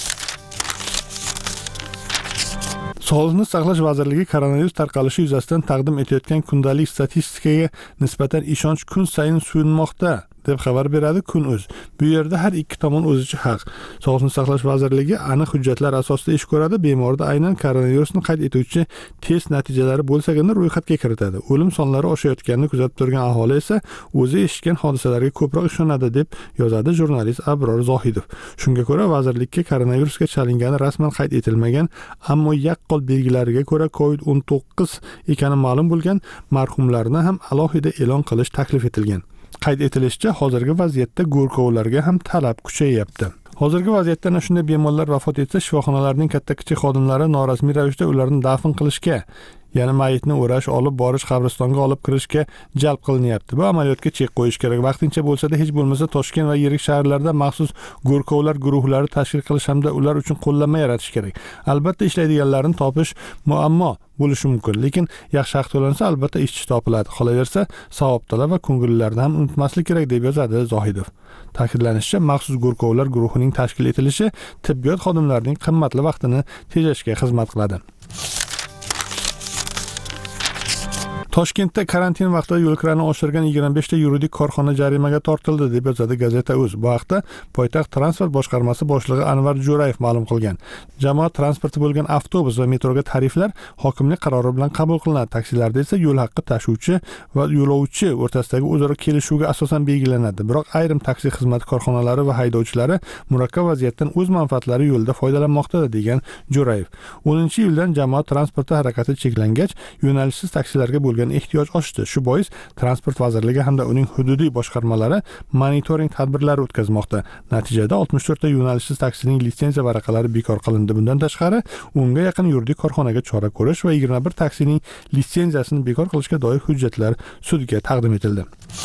Sog'liqni saqlash vazirligi koronavirus tarqalishi yuzasidan taqdim etayotgan kundalik statistikaga nisbatan ishonch kun sayin so'nmoqda deb xabar beradi Kun.uz. Bu yerda har ikki tomon o'zicha haq. Sog'liqni saqlash vazirligi aniq hujjatlar asosida ish ko'radi, bemorda aynan koronavirusni qayd etuvchi test natijalari bo'lsagina ro'yxatga kiritadi. O'lim sonlari oshayotganini kuzatib turgan aholi esa o'zi eshitgan hodisalarga ko'proq ishonadi deb yozadi jurnalist Abror Zohidov. Shunga ko'ra, vazirlikka koronavirusga chalingani rasman qayd etilmagan, ammo yaqqol belgilariga ko'ra covid o'n to'qqiz ekani ma'lum bo'lgan marhumlarni ham alohida e'lon qilish taklif etilgan. Qayd etilishicha, hozirgi vaziyatda go'rkovlarga ham talab kuchayyapti. Hozirgi vaziyatda ana shunday bemorlar vafot etsa, shifoxonalarning katta-kichik xodimlari norasmiy ravishda ularni dafn qilishga, ya'ni mayitni o'rash, olib borish, qabristonga olib kirishga jalb qilinyapti. Bu amaliyotga chek qo'yish kerak. Vaqtincha bo'lsa-da, hech bo'lmasa Toshkent va yirik shaharlarda maxsus go'rkovlar guruhlari tashkil qilish hamda ular uchun qo'llanma yaratish kerak. Albatta ishlaydiganlarni topish muammo bo'lishi mumkin, lekin yaxshi haq to'lansa albatta ishchi topiladi. Qolaversa, savobtalar va ko'ngillilarni ham unutmaslik kerak deb yozadi Zohidov. Ta'kidlanishicha, maxsus go'rkovlar guruhining tashkil etilishi tibbiyot xodimlarining qimmatli vaqtini tejashga xizmat qiladi. Toshkentda karantin vaqtida yo'lkirani oshirgan yigirma besh ta yuridik korxona jarimaga tortildi deb yozadi Gazeta.uz. Bu haqda poytaxt transport boshqarmasi boshlig'i Anvar Jo'rayev ma'lum qilgan. Jamoat transporti bo'lgan avtobus va metroga tariflar hokimlik qarori bilan qabul qilinadi. Taksilarda esa yo'l haqqi tashuvchi va yo'lovchi o'rtasidagi o'zaro kelishuvga asosan belgilanadi. Biroq ayrim taksi xizmati korxonalari va haydovchilari murakkab vaziyatdan o'z manfaatlari yo'lida foydalanmoqda degan Jo'rayev. o'ninchi iyuldan jamoat transporti harakati cheklangach, yo'nalishsiz taksilarga bo'lgan ehtiyoj oshdi. Shu bois transport vazirligi hamda uning hududiy boshqarmalari monitoring tadbirlari o'tkazmoqda. Natijada oltmish to'rt ta yo'nalishsiz taksining litsenziya varaqalari bekor qilindi. Bundan tashqari, o'nga yaqin yuridik korxonaga chora ko'rish va yigirma bir taksining litsenziyasini bekor qilishga doir hujjatlar sudga taqdim etildi.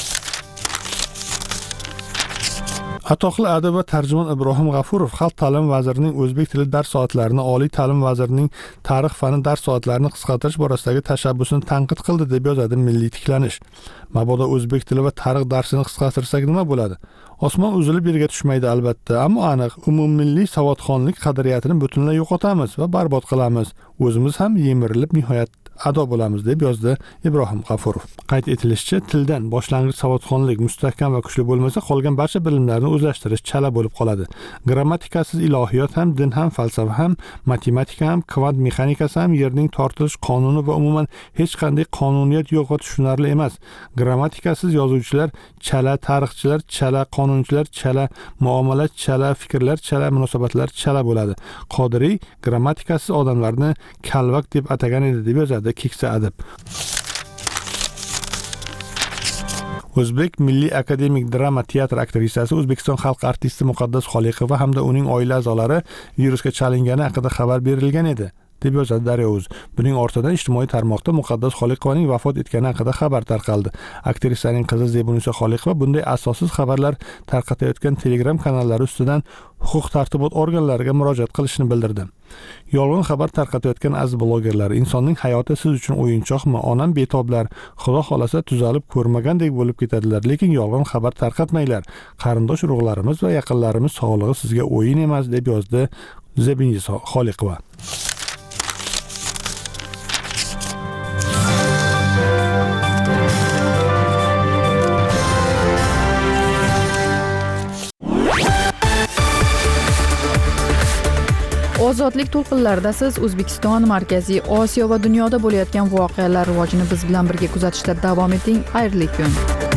Atoqli adib va tarjimon Ibrohim G'afurov Xalq ta'lim vazirining o'zbek tili dars soatlarini, oliy ta'lim vazirining tarix fani dars soatlarini qisqartirish borasidagi tashabbusini tanqid qildi deb yozadi Milliy tiklanish. Mabodo o'zbek tili va tarix darsini qisqartirsak nima bo'ladi? Osmon uzilib yerga tushmaydi albatta, ammo aniq umummilliy savodxonlik qadriyatini butunlay yo'qotamiz va barbod qilamiz. O'zimiz ham yemirilib nihoyat ado bo'lamiz deb yozdi Ibrohim G'afurov. Qayd etilishicha, tildan boshlang'ich savodxonlik mustahkam va kuchli bo'lmasa, qolgan barcha bilimlarni o'zlashtirish chala bo'lib qoladi. Grammatikasiz ilohiyot ham, din ham, falsafa ham, matematika ham, kvant mexanikasi ham, yerning tortilish qonuni va umuman hech qanday qonuniyat yo'q va tushunarli emas. Grammatikasiz yozuvchilar chala, tarixchilar chala, qonunchilar chala, muomalat chala, fikrlar chala, munosabatlar chala bo'ladi. Qodiriy grammatikasiz odamlarni kalvak deb atagan edi deb yozadi Keksa adib. O'zbek Milliy akademik drama teatr aktrisasi, O'zbekiston xalq artisti Muqaddas Xoliqova hamda uning oila a'zolari virusga chalingani haqida xabar berilgan edi deb yozadi Daryo.uz. Buning ortidan ijtimoiy tarmoqda Muqaddas Xoliqovaning vafot etgani haqida xabar tarqaldi. Aktrisaning qizi Zebunisa Xoliqova bunday asossiz xabarlar tarqatayotgan Telegram kanallari ustidan huquq-tartibot organlariga murojaat qilishini bildirdi. Yolg'on xabar tarqatayotgan aziz blogerlar, insonning hayoti siz uchun o'yinchoqmi? Onam betoblar, xudo xolasa tuzalib ko'rmagandek bo'lib ketadilar, lekin yolg'on xabar tarqatmanglar. Qarindosh urug'larimiz va yaqinlarimiz sog'lig'i sizga o'yin emas deb yozdi Zebunisa Xoliqova. ozodlik to'lqinlarida siz O'zbekiston, Markaziy Osiyo va dunyoda bo'layotgan voqealar rivojini biz bilan birga kuzatishda davom eting. Xayrli kun.